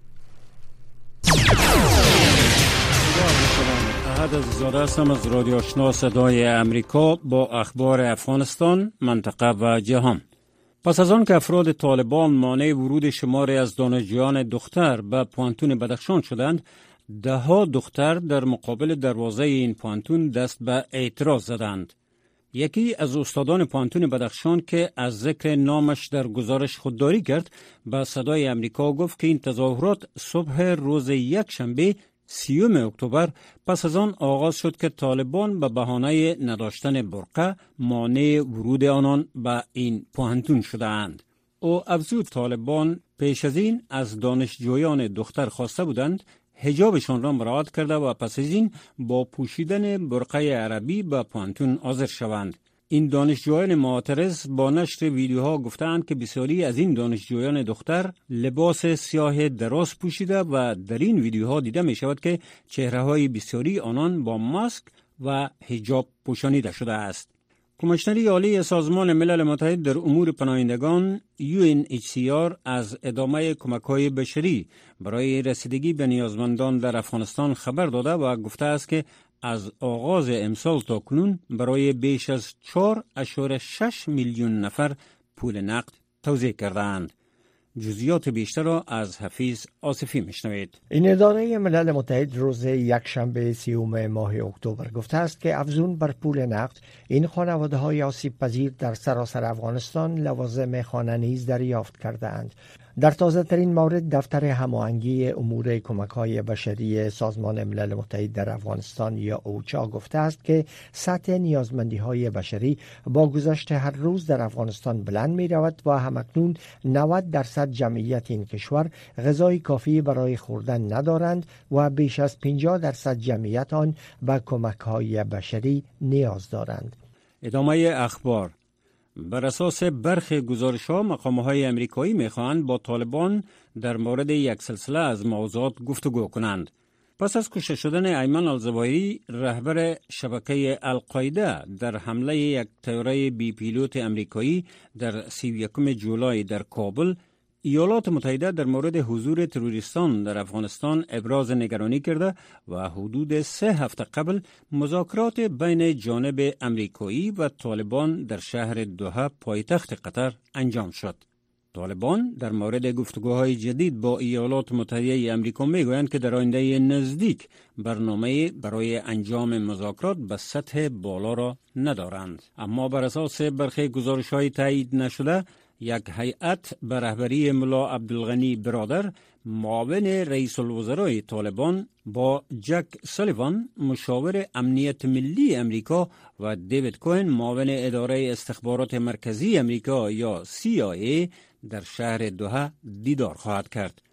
احد عزیزاده هستم از رادیو آشنا صدای امریکا با اخبار افغانستان، منطقه و جهان. پس از آن که افراد طالبان مانع ورود شماری از دانشجویان دختر به پوانتون بدخشان شدند، ده ها دختر در مقابل دروازه این پوانتون دست به اعتراض زدند. یکی از استادان پوانتون بدخشان که از ذکر نامش در گزارش خودداری کرد به صدای امریکا گفت که این تظاهرات صبح روز یک شنبه سیوم اکتبر پس از آن آغاز شد که طالبان به بهانه نداشتن برقه مانع ورود آنان به این پوانتون شدند. او افزود طالبان پیش از این از دانشجویان دختر خواسته بودند حجابشان را مراعات کرده و پس از این با پوشیدن برقه عربی به پوانتون حاضر شوند. این دانشجویان معترض با نشر ویدیوها گفتند که بسیاری از این دانشجویان دختر لباس سیاه دراز پوشیده و در این ویدیوها دیده می شود که چهره‌های بسیاری آنان با ماسک و حجاب پوشانیده شده است. کمیشنری عالی سازمان ملل متحد در امور پناهندگان یو ان اچ سی آر از ادامه کمک‌های بشری برای رسیدگی به نیازمندان در افغانستان خبر داده و گفته است که از آغاز امسال تا کنون برای بیش از چهار اشاره شش میلیون نفر پول نقد توزیع کردند. جزئیات بیشتر را از حفیظ آصفی میشنوید. این اداره ملل متحد روز یکشنبه سیوم ماه اکتبر گفته است که افزون بر پول نقد این خانواده های آسیب پذیر در سراسر افغانستان لوازم خانه نیز دریافت کردند. در تازه ترین مورد دفتر هماهنگی امور کمک های بشری سازمان ملل متحد در افغانستان یا اوچا گفته است که سطح نیازمندی های بشری با گذشت هر روز در افغانستان بلند می رود و همکنون نود درصد جمعیت این کشور غذای کافی برای خوردن ندارند و بیش از پنجاه درصد جمعیت آن به کمک های بشری نیاز دارند. ادامه اخبار. بر اساس برخی گزارش‌ها مقام‌های امریکایی می‌خواهند با طالبان در مورد یک سلسله از موضوعات گفتگو کنند. پس از کشته شدن ایمن الزواهری رهبر شبکه القاعده در حمله یک طیاره بی پیلوت امریکایی در سی و یکم جولای در کابل، ایالات متحده در مورد حضور تروریستان در افغانستان ابراز نگرانی کرده و حدود سه هفته قبل مذاکرات بین جانب امریکایی و طالبان در شهر دوحه پایتخت قطر انجام شد. طالبان در مورد گفتگوهای جدید با ایالات متحده امریکا میگویند که در آینده نزدیک برنامه برای انجام مذاکرات به سطح بالا را ندارند. اما بر اساس برخی گزارش‌های تایید نشده، یک هیئت به رهبری ملا عبدالغنی برادر معاون رئیس الوزرای طالبان با جک سالیوان مشاور امنیت ملی امریکا و دیوید کوهن معاون اداره استخبارات مرکزی امریکا یا سی آی ای در شهر دوحه دیدار خواهد کرد.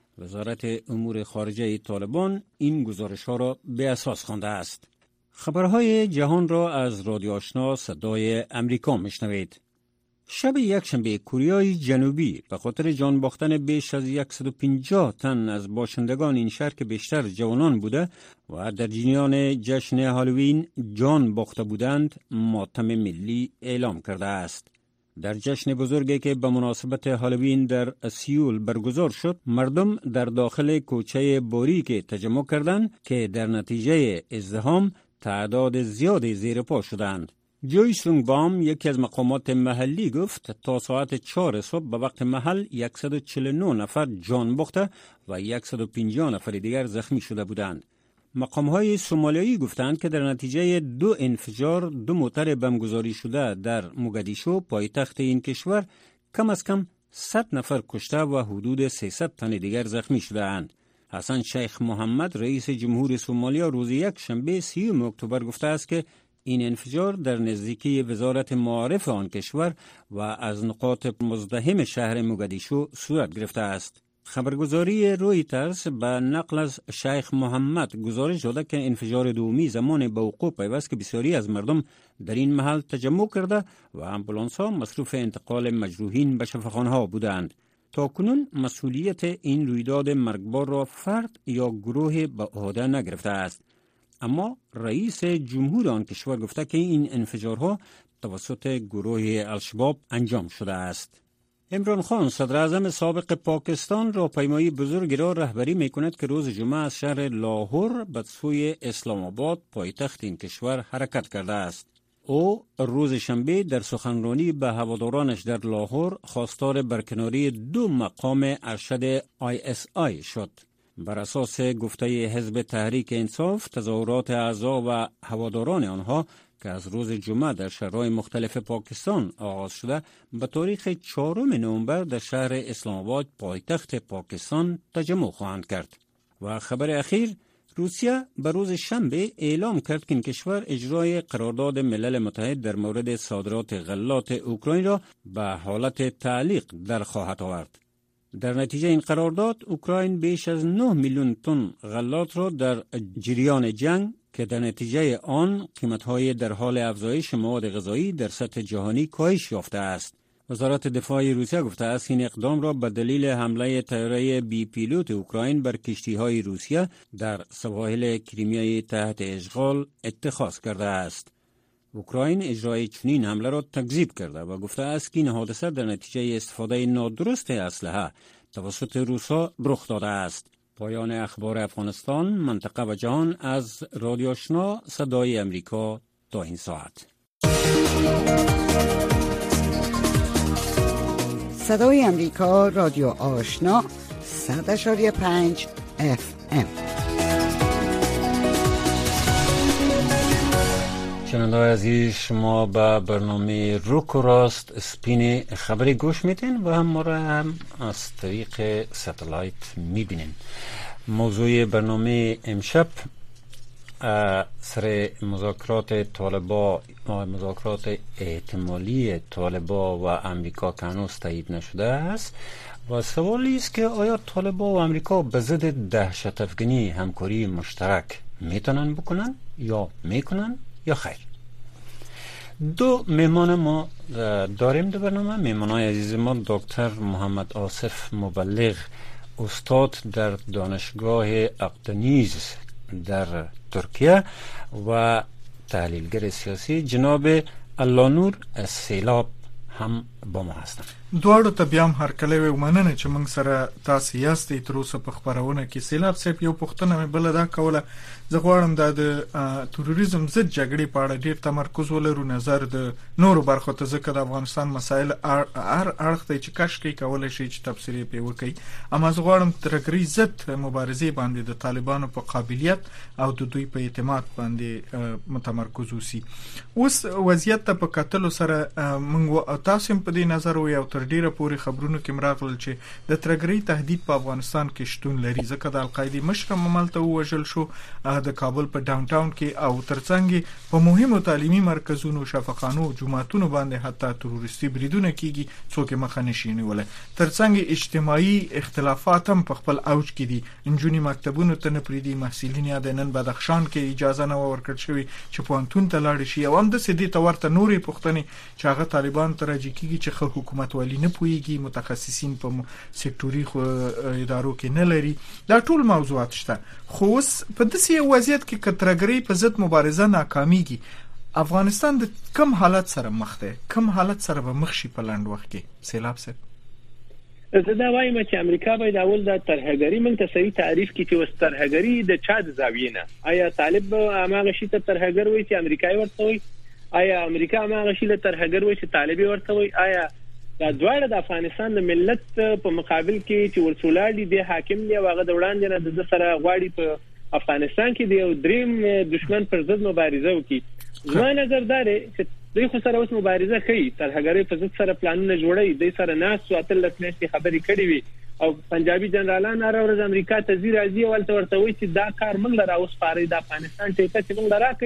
وزارت امور خارجه طالبان این گزارش ها را به اساس خوانده است. خبرهای جهان را از رادیو آشنا صدای امریکا میشنوید. شب یکشنبه کوریای جنوبی به خاطر جان باختن بیش از صد و پنجاه تن از باشندگان این شهر که بیشتر جوانان بوده و در جریان جشن هالووین جان باخته بودند ماتم ملی اعلام کرده است. در جشن بزرگی که به مناسبت هالووین در سیول برگزار شد، مردم در داخل کوچه باریک تجمع کردند که در نتیجه ازدحام تعداد زیادی زیر پا شدند. جوی سونگ بام یکی از مقامات محلی گفت تا ساعت چهار صبح به وقت محل صد و چهل و نه نفر جان باخته و صد و پنجاه نفر دیگر زخمی شده بودند. مقام‌های سومالیایی گفتند که در نتیجه دو انفجار دو موتر بمبگذاری شده در موگادیشو پایتخت این کشور کم از کم صد نفر کشته و حدود سیصد تن دیگر زخمی شده اند. حسن شیخ محمد رئیس جمهور سومالیا روز یک شنبه سیوم اکتبر گفته است که این انفجار در نزدیکی وزارت معارف آن کشور و از نقاط مزدحم شهر موگادیشو صورت گرفته است. خبرگزاری رویترز به نقل از شیخ محمد گزارش داده که انفجار دومی زمان به وقوع پیوست که بسیاری از مردم در این محل تجمع کرده و امبولانس ها مصروف انتقال مجروحین به شفاخانه ها بودند. تا کنون مسئولیت این رویداد مرگبار را فرد یا گروه به عهده نگرفته است. اما رئیس جمهور آن کشور گفته که این انفجارها توسط گروه الشباب انجام شده است. عمران خان صدر اعظم سابق پاکستان را پیمایی بزرگی را رهبری می کند که روز جمعه از شهر لاهور به سوی اسلام آباد پایتخت این کشور حرکت کرده است. او روز شنبه در سخنرانی به هوادارانش در لاهور خواستار برکناری دو مقام ارشد آی اس آی شد. بر اساس گفته حزب تحریک انصاف، تظاهرات اعضا و هواداران آنها که از روز جمعه در شهرهای مختلف پاکستان آغاز شده به تاریخ چهارم نوامبر در شهر اسلام آباد پایتخت پاکستان تجمع خواهند کرد. و خبر اخیر، روسیه به روز شنبه اعلام کرد که این کشور اجرای قرارداد ملل متحد در مورد صادرات غلات اوکراین را به حالت تعلیق در خواهد آورد. در نتیجه این قرارداد اوکراین بیش از نه میلیون تن غلات را در جریان جنگ که در نتیجه آن قیمت‌های در حال افزایش مواد غذایی در سطح جهانی کاهش یافته است. وزارت دفاع روسیه گفته است این اقدام را به دلیل حمله طیاره بی پیلوت اوکراین بر کشتی‌های روسیه در سواحل کریمیای تحت اشغال اتخاذ کرده است. اوکراین اجرای چنین حمله را تکذیب کرده و گفته است که این حادثه در نتیجه استفاده نادرست اسلحه توسط روسا رخ داده است. پایان اخبار افغانستان، منطقه و جهان از رادیو آشنا صدای امریکا تا این ساعت. صدای امریکا، رادیو آشنا، صد اشاری پنج اف ام. شنونده‌های عزیز، شما به برنامه روک و راست سپین خبری گوش میدین و هم ما را هم از طریق ستلایت میبینین. موضوع برنامه امشب سر مذاکرات طالبا و مذاکرات احتمالی طالبا و امریکا که هنوز تایید نشده است و سوالی است که آیا طالبا و امریکا به ضد دهشت افکنی همکاری مشترک میتونن بکنن یا میکنن یا خیر. دو مهمان ما داریم در برنامه. مهمانای عزیز ما دکتر محمد آصف مبلغ، استاد در دانشگاه اقدنیز در ترکیه و تحلیلگر سیاسی جناب الله‌نور سیلاب هم با ما هستن. دواړو ته بیا هم هرکلی وی ومننه چې موږ سره تاسې یاستئ تر اوسه په خپرونه کې. سیلاب صاحب، یو پوښتنه مې بله دا کوله، زه غواړم دا د تروریزم ضد جګړې په اړه ډېر تمرکز ولرو، نظر د نورو برخو ته، ځکه د افغانستان مسایل هر اړخ ته چې کش کوي کولی شي چې تبصرې پرې وکړي. اما زه غواړم ترهګرۍ ضد مبارزې باندې د طالبانو په قابلیت او د دوی په اعتماد باندې متمرکز وسی. اوس وضعیت ته په کتلو سره موږ تاسو هم په دې نظر وي او تر ډیره پورې خبرونو کې مراغل چې د ترهګرۍ تهدید په افغانستان کې شتون لري، ځکه د القاعده مشر مملته وژل شو د کابل په ډاون ټاون کې او ترڅنګ په مهمو تعلیمي مرکزونو، شفاخانو، جماعتونو باندې حتی تروریستي بریدونه کیږي، څوک مخه نشي نیولای. ترڅنګ اجتماعي اختلافات هم په خپل اوج کې دي. انجونی مکتبونو ته نه پریدي، محصلین یا د نن بدخشان کې اجازه نه ورکړل شوی چې پوهنتون ته لاړ شي، او هم د سدي تورته نورې پښتنې چې هغه طالبان ته راځي کیږي چې خو حکومت والی نه پويږي، متخصصین په سکتوري ادارو کې نه لري. دا ټول موضوعات شته. خو اوس په داسې وضعیت کې کترګری په ضد مبارزه ناکاميږي، افغانستان د کم حالت سره مخ دی؟ کم حالت سره به مخ شي په لاند وخت کې؟ سیلاب صاحب، زه دا وایم چې امریکا باید اول د ترهګری من ته صحیح تعریف کړي چې وس ترهګری د چا د زاویې نه. آیا طالب هغه شي ته ترهګر وایي چې امریکایي ورته وایي؟ آیا امریکا هغه شي له ترهګر وایي چې طالبي ورته وایي؟ آیا دا دواړه د افغانستان د ملت په مقابل کې چې ورسولادي د حاکم دی هغه د وړاندې نه د سره غواړي په افغانستان کې د یو دریم دشمن پر ضد مبارزه وکړي؟ زما نظر دا دی چې دوی خو سره اوس مبارزه کوي، ترهګری په ضد سره پلانونه جوړوي، دوی سره ناس او اتل لسمشتي خبرې کړې وي او پنجابي جنرالان هر ورځ امریکا ته زی راځي او ورته وایي چې دا کار موږ لره اوس پاره د افغانستان ټیکه چې موږ لره کوي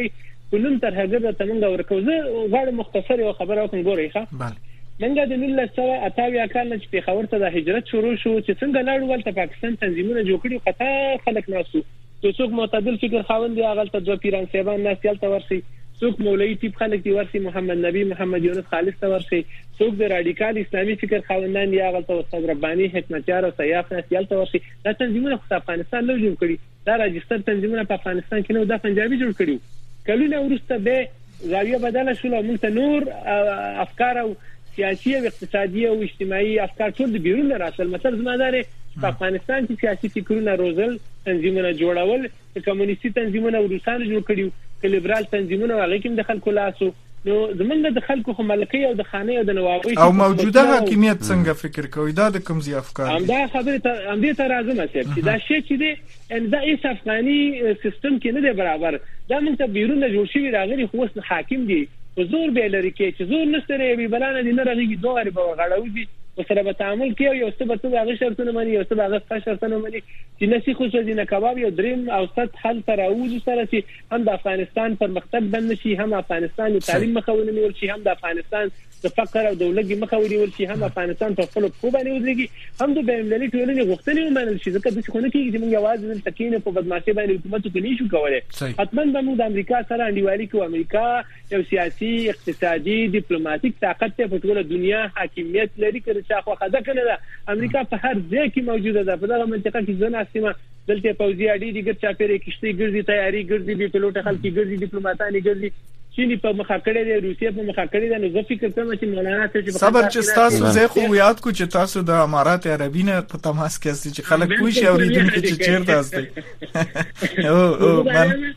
کلون ترهګر ته موږ ورکو. زه غواړم مختصر یو خبره وکړم. ګورئ ښه بله منګه د نولس سوه اته اویا کال نه چې پېښور ته د هجرت شروع شو چې څنګه لاړو ولته پاکستان تنظیمونه جوړ کړي قطا خلک ناسو چې څوک معتدل فکر خاوند دی هغه ته دوه پیران صاحبان ناس یالته ورسي څوک مولوی تیپ خلک دی ورسي محمد نبی محمد یونس خالص ته ورسي څوک د رادیکال اسلامي فکر خاوندان دی هغه ته استاد ربانی حکمتیار او سیاف ناس یالته ورسي. دا تنظیمونه خو افغانستان نه جوړ کړي دا راجستر تنظیمونه په افغانستان کې نو دا پنجابي جوړ کړي. کلونه وروسته به زاویه بدله شوه موږ ته نور افکار او سیاسي او اقتصادي او اجتماعي افکار ټول د بیرون راسل. مطلب زما دا په افغانستان کې سیاسي فکرونه روزل تنظیمونه جوړول کمونیستي تنظیمونه روسانو جوړ کړیو که لیبرال تنظیمونه هغه کې د خلکو لاسو نو زمونږ د خلکو خو ملکي او د خانه او د نوابي او موجوده حاکمیت څنګه فکر کوي دا د کوم ځای افکار هم دا خبره ته هم دې ته راځم چې دا شی چې دی ان دا هیڅ افغاني سیستم کې نه دی برابر. دا موږ ته بیرون جوړ شوی راغلي خو اوس حاکم دی زور به لري کې چې زور نشته ری بلانه دي نه راغلي دوه لري به غړاوځي وسره به تعامل کوي یو څه به څه هغه شرطونه مانی یو څه هغه څه شرطونه مانی چې نسی خو څه دینه کباب یو دریم او ست حل تر اوځ سره چې هم د افغانستان پر مختب بند شي هم افغانستان تعلیم مخاونه نیول شي هم د افغانستان د فقر او دولتي مخاونه نیول شي هم افغانستان په خپل خو باندې وځي هم د بین المللي ټولنې غوښتنې ومنل شي ځکه د څه خونه کې چې موږ یوازې د تکینه په بدمعشي باندې حکومت کې نشو کولای. حتماً به موږ د امریکا سره انډیوالي کوو. امریکا یو سیاسي اقتصادي ډیپلوماټیک طاقت په ټوله دنیا حاکمیت لري کړي چې خو خدا کنه دا امریکا په هر ځای کې موجوده ده. په دغه منطقه کې ځنه سیمه دلته پوځي اډې دي ګر چاپېره کشتي ګرځي تیاری ګرځي بي پيلوټ خلک ګرځي ډیپلوماټان ګرځي چینی په مخه کړی دی روسیه په مخه کړی دی. نو زه فکر کوم چې مولانا ته چې صبر چې تاسو زه خو یاد کو چې تاسو د امارات عربی نه په تماس کې استئ چې خلک کوی شي اوریدونکو چې چیرته استئ او او من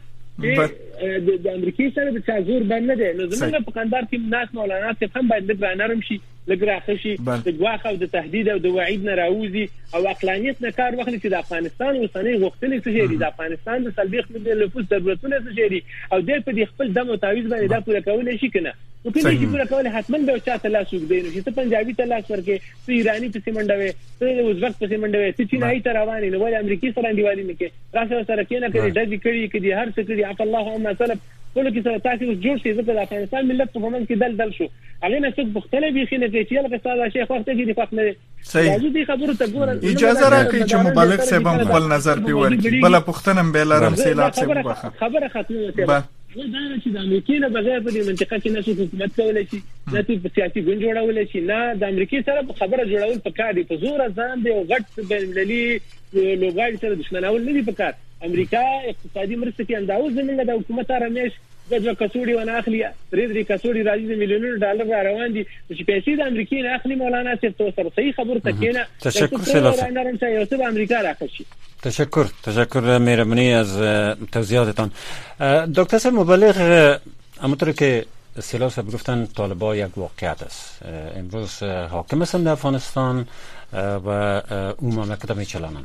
د امریکای سره د چازور باندې ده. نو زمونږ په قندار کې ناس مولانا ته هم باید نرم شي لګراخه شي د ګواخ او د تهدید او د وعید نه راوځي او عقلانیت نه کار واخلي چې د افغانستان اوسنۍ غوښتنې څه دي د افغانستان د سلبي خدمت لپاره ضرورتونه څه دي او د په خپل دم او تعویض باندې دا پوره کول شي کنه. نو کله چې پوره کول حتما به چاته لاس وګدي نو چې ته پنجابي ته لاس ورکې ته ایرانی په سیمنډوي ته ازبک په سیمنډوي ته چینایي ته رواني نو ولې امریکای سره انډیوالي نه کې راځه سره کې نه کړي دځي کړي کې هر څه کړي اف الله هم مثلا ټول کې سره تاسو جوړ شي ځکه د افغانستان ملت په مومن کې دل دل شو هغه نه څه مختلف بي خینه کې چې لکه تاسو شیخ وخت کې دی فخ نه راځي دې خبره ته ګور اجازه راکړئ چې مبالغ صاحب هم خپل نظر په ورکړي بل پښتنم به لارم سیلاب صاحب خبره ختمه ده. و دا چې د امریکای نه بغیر په دې منطقه کې نه څه حکومت کولای شي نه څه سیاسي ګوند جوړول شي نه د امریکای سره خبره جوړول پکار دي په زور ځان دی او غټ بین المللي لوګای سره دښمناول نه دي پکار. امریکا اقتصادي مرسته کې انداز زمونږ د حکومت رمیش د کڅوړي ونه اخلي درې درې کڅوړي راځي د میلیونونو ډالر روان دي چې پیسې د امریکای نه اخلي مولانا صاحب تو سره صحیح خبر تکینه تشکر سلاف نرم شي او ته امریکا راکشي. تشکر تشکر مهربانی از توضیحاتتان. دکتر صاحب مبلغ همونطور که سلاف صاحب گفتن طالبان یک واقعیت است. امروز حاکم هستند در افغانستان و اون مملکت میچلانند.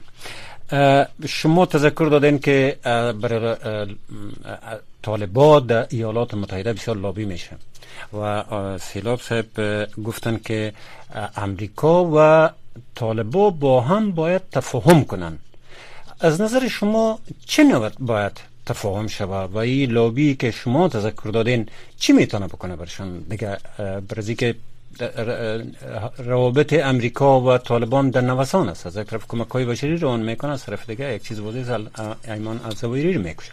شما تذکر دادین که برای طالبان در ایالات متحده بسیار لابی میشه و سیلاب صاحب گفتن که امریکا و طالبان با هم باید تفاهم کنن. از نظر شما چه نوع باید تفاهم شود و این لابی که شما تذکر دادین چی میتونه بکنه برشان دیگه برزی که روابط امریکا و طالبان در نوسان است. از یک طرف کمک‌های بشری رو اون میکنه از طرف دیگه یک چیز واضح از ایمان الزوایری رو میکشه.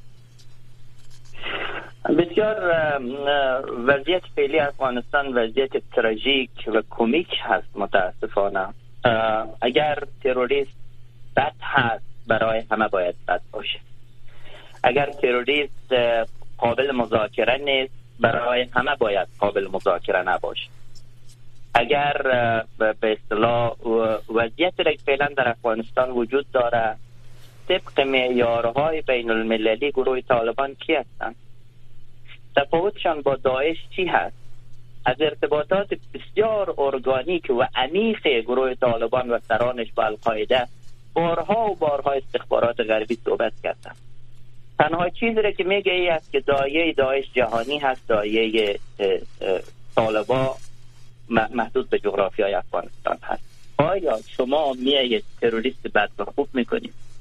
بسیار وضعیت فعلی افغانستان وضعیت تراژیک و کمیک هست متاسفانه. اگر تروریست بد هست برای همه باید بد باشه. اگر تروریست قابل مذاکره نیست برای همه باید قابل مذاکره نباشه. اگر به اصطلاح وضعیتی که فعلا در افغانستان وجود داره طبق معیارهای بین المللی گروه طالبان کی هستند؟ تفاوتشان با داعش چی هست؟ از ارتباطات بسیار ارگانیک و عمیق گروه طالبان و سرانش با القاعده بارها و بارها استخبارات غربی صحبت کردند. تنها چیزی را که میگه ای است که دایه داعش جهانی هست، دایه طالبان محدود به جغرافیای افغانستان هست. آیا شما میایید تروریست بد و خوب میکنید؟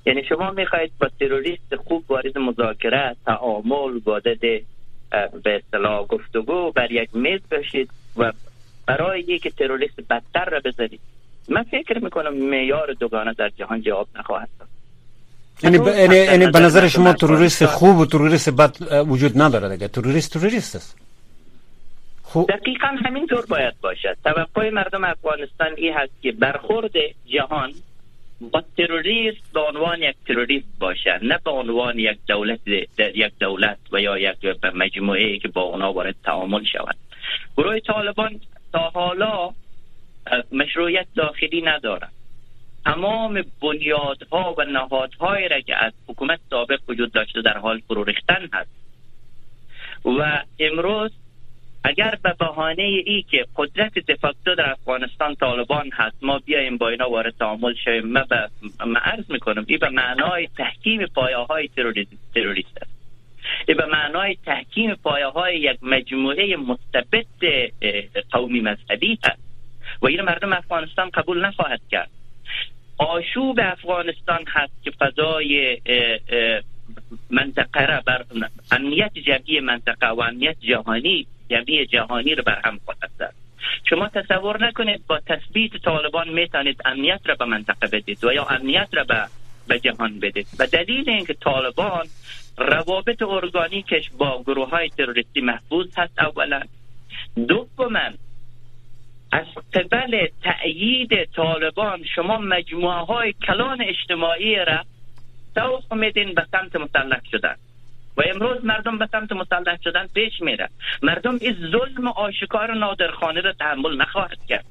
یعنی شما میخواید با تروریست خوب وارد مذاکره، تعامل، وارد به اصطلاح گفتگو بر یک میز بشید و برای یک تروریست بدتر را بذارید. من فکر میکنم معیار دوگانه در جهان جواب نخواهد داد. یعنی ب... یعنی به نظر شما تروریست خوب و تروریست بد وجود نداره دیگه؟ تروریست تروریست است. خوب دقیقاً همینطور باید باشد. توقع مردم افغانستان این هست که برخورد جهان با تروریست به عنوان یک تروریست باشه، نه به عنوان یک دولت یک دولت و یا یک مجموعه که با اونا وارد تعامل شود. گروه طالبان تا حالا مشروعیت داخلی ندارد. تمام بنیادها و نهادهایی را که از حکومت سابق وجود داشته در حال فرو ریختن هست و امروز اگر به بهانه ای که قدرت دفاکتو در افغانستان طالبان هست ما بیایم با اینا وارد تعامل شویم، من به من عرض میکنم این به معنای تحکیم پایه‌های تروریست است. این به معنای تحکیم پایه‌های یک مجموعه مستبد قومی مذهبی است و این مردم افغانستان قبول نخواهد کرد. آشوب افغانستان هست که فضای منطقه را بر امنیت جمعی منطقه و امنیت جهانی جمعی جهانی را بر هم خواهد زد. شما تصور نکنید با تثبیت طالبان میتونید امنیت را به منطقه بدید و یا امنیت را به به جهان بدید. و دلیل اینکه طالبان روابط ارگانیکش با گروه های تروریستی محفوظ هست اولا. دوما از قبل تأیید طالبان شما مجموعه های کلان اجتماعی را سوق میدین به سمت مسلح شدن و امروز مردم به سمت مسلح شدن پیش میره. مردم این ظلم آشکار نادرخانه را تحمل نخواهد کرد.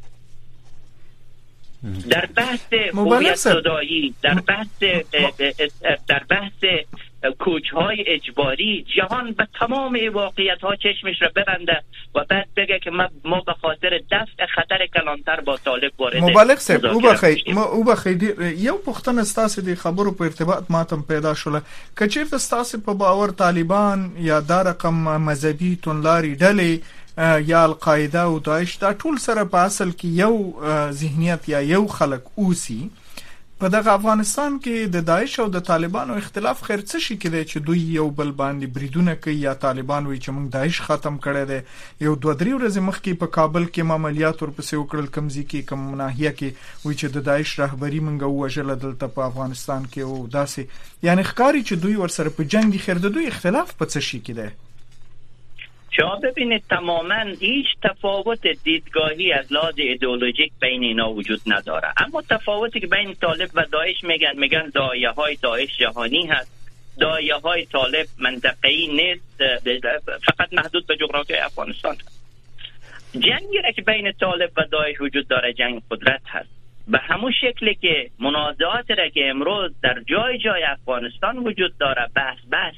در بحث هویت صدایی، در بحث در بحث کوچهای اجباری جهان به تمام واقعیت ها چشمش را ببنده و بعد بگه که ما, ما به خاطر دفع خطر کلانتر با طالب وارد مبالغ صاحب او بخی ما او بخی یو پختن استاسو دی خبرو په ارتباط ماتم پیدا شوله کچیرته استاسو په باور طالبان یا دا رقم مذهبي تونلاري ډلې یا القاعده او داعش دا ټول سره په اصل کې یو ذهنیت یا یو خلق اوسی په دغه افغانستان کې د داعش او د طالبانو اختلاف خیر څه شي کېدای چې دوی یو بل باندې بریدونه کوي یا طالبان وایي چې موږ داعش ختم کړی دی. یو دوه درې ورځې مخکې په کابل کې عملیات ورپسې وکړل کمزې کې کوم ناحیه کې وایي چې د داعش رهبري موږ ووژله دلته په افغانستان کې او داسې یعنی ښکاري چې دوی ورسره په جنگ دي. خیر د دوی اختلاف په څه شي کې دی؟ شما ببینید تماما هیچ تفاوت دیدگاهی از لحاظ ایدئولوژیک بین اینا وجود نداره، اما تفاوتی که بین طالب و داعش میگن میگن داعیه های داعش جهانی هست، داعیه های طالب منطقه‌ای نیست، فقط محدود به جغرافیای افغانستان هست. جنگی را که بین طالب و داعش وجود داره جنگ قدرت هست. به همون شکلی که منازعات را که امروز در جای جای افغانستان وجود داره بحث بحث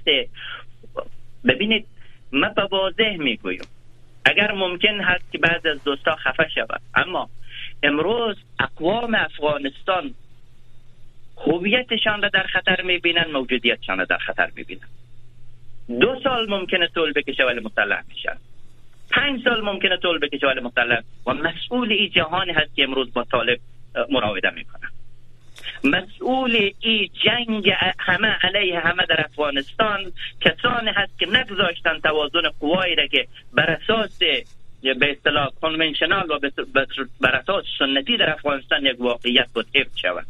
ببینید من به واضح میگویم اگر ممکن هست که بعض از دوستا خفه شود، اما امروز اقوام افغانستان هویتشان را در خطر میبینن، موجودیتشان را در خطر میبینن. دو سال ممکنه طول بکشه ولی مسلح میشن، پنج سال ممکنه طول بکشه ولی مسلح و مسئول این جهانی هست که امروز با طالب مراوده میکنن. مسئول این جنگ همه علیه همه در افغانستان کسانی هست که نگذاشتن توازن قوایی را که بر اساس به اصطلاح کنونشنال و بر اساس سنتی در افغانستان یک واقعیت بود حفظ شود.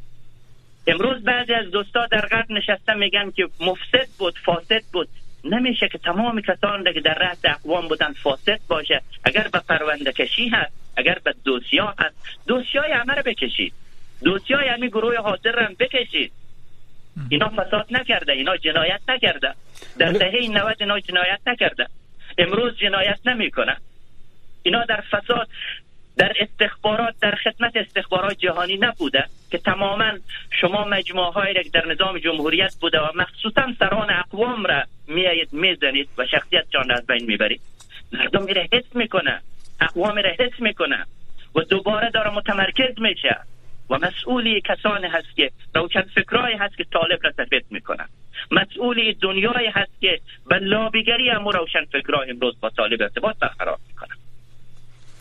امروز بعضی از دوستا در غرب نشسته میگن که مفسد بود، فاسد بود. نمیشه که تمام کسانی را که در رأس اقوام بودن فاسد باشه. اگر به پرونده کشی هست، اگر به دوسیا هست، دوسیای همه را بکشید، دوسیای همین گروه حاضر را بکشید. اینا فساد نکرده، اینا جنایت نکرده، در دهه نود اینا جنایت نکرده، امروز جنایت نمیکنه. اینا در فساد در استخبارات در خدمت استخبارات جهانی نبوده که تماما شما مجموعه هایی را که در نظام جمهوریت بوده و مخصوصا سران اقوام را میایید میزنید و شخصیت جان را از بین میبرید. مردم میره حس میکنه، اقوام را حس میکنه و دوباره داره متمرکز میشه و مسئولی کسانی هست که روشن فکرایی هست که طالب را سفید میکنن، مسئولی دنیایی هست که به لابیگری هم روشن فکرای امروز با طالب ارتباط برقرار میکنن.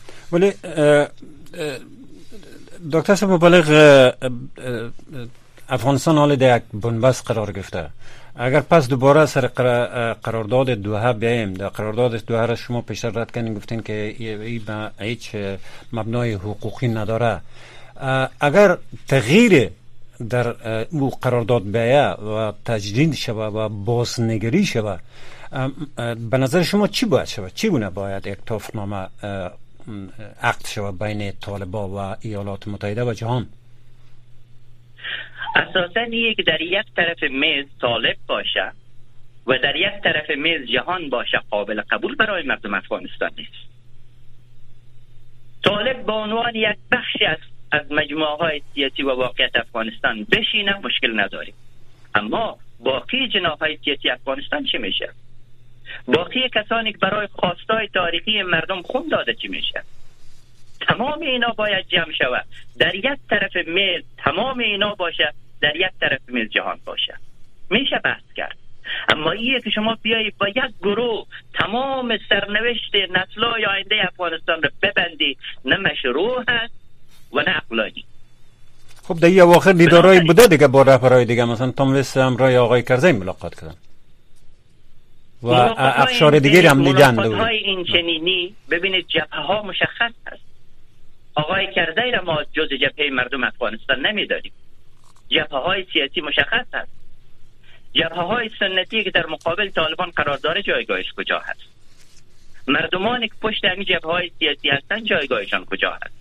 ولی دکتر صاحب مبالغ افغانستان حال در یک بنبست قرار گرفته. اگر پس دوباره سر قرارداد دوحه بیایم، در قرارداد دوحه را شما پیشتر رد کردین، گفتین که این هیچ مبنای حقوقی نداره. اگر تغییر در او قرارداد بیاید و تجدید شود و بازنگری شود، به نظر شما چی باید شود؟ چی گونه باید یک توافقنامه عقد شود بین طالبان و ایالات متحده و جهان؟ اساساً یک در یک طرف میز طالب باشه و در یک طرف میز جهان باشه قابل قبول برای مردم افغانستان نیست. طالب به عنوان یک بخشی از از مجموعه های سیاسی و واقعیت افغانستان بشینه مشکل نداریم، اما باقی جناح های سیاسی افغانستان چی میشه؟ باقی کسانی که برای خواستای تاریخی مردم خون داده چی میشه؟ تمام اینا باید جمع شود در یک طرف میز، تمام اینا باشه در یک طرف میز جهان باشه، میشه بحث کرد. اما این که شما بیایی با یک گروه تمام سرنوشت نسل‌های آینده افغانستان رو ببندی، نه مشروع هست و نه عقلانی. خب در یه واقع دیدارایی بوده دیگه با رهبرای دیگه، مثلا تام ویس همراه آقای کرزی ملاقات کردن و افشار دیگری هم دیدن. ملاقات‌های این چنینی ببینید جبهه ها مشخص هست. آقای کرزی را ما جز جبهه مردم افغانستان نمیداریم. جبهه های سیاسی مشخص هست. جبهه های سنتی که در مقابل طالبان قرار داره جایگاهش کجا هست؟ مردمانی که پشت همین جبهه های سیاسی هستن جایگاهشان کجا هست؟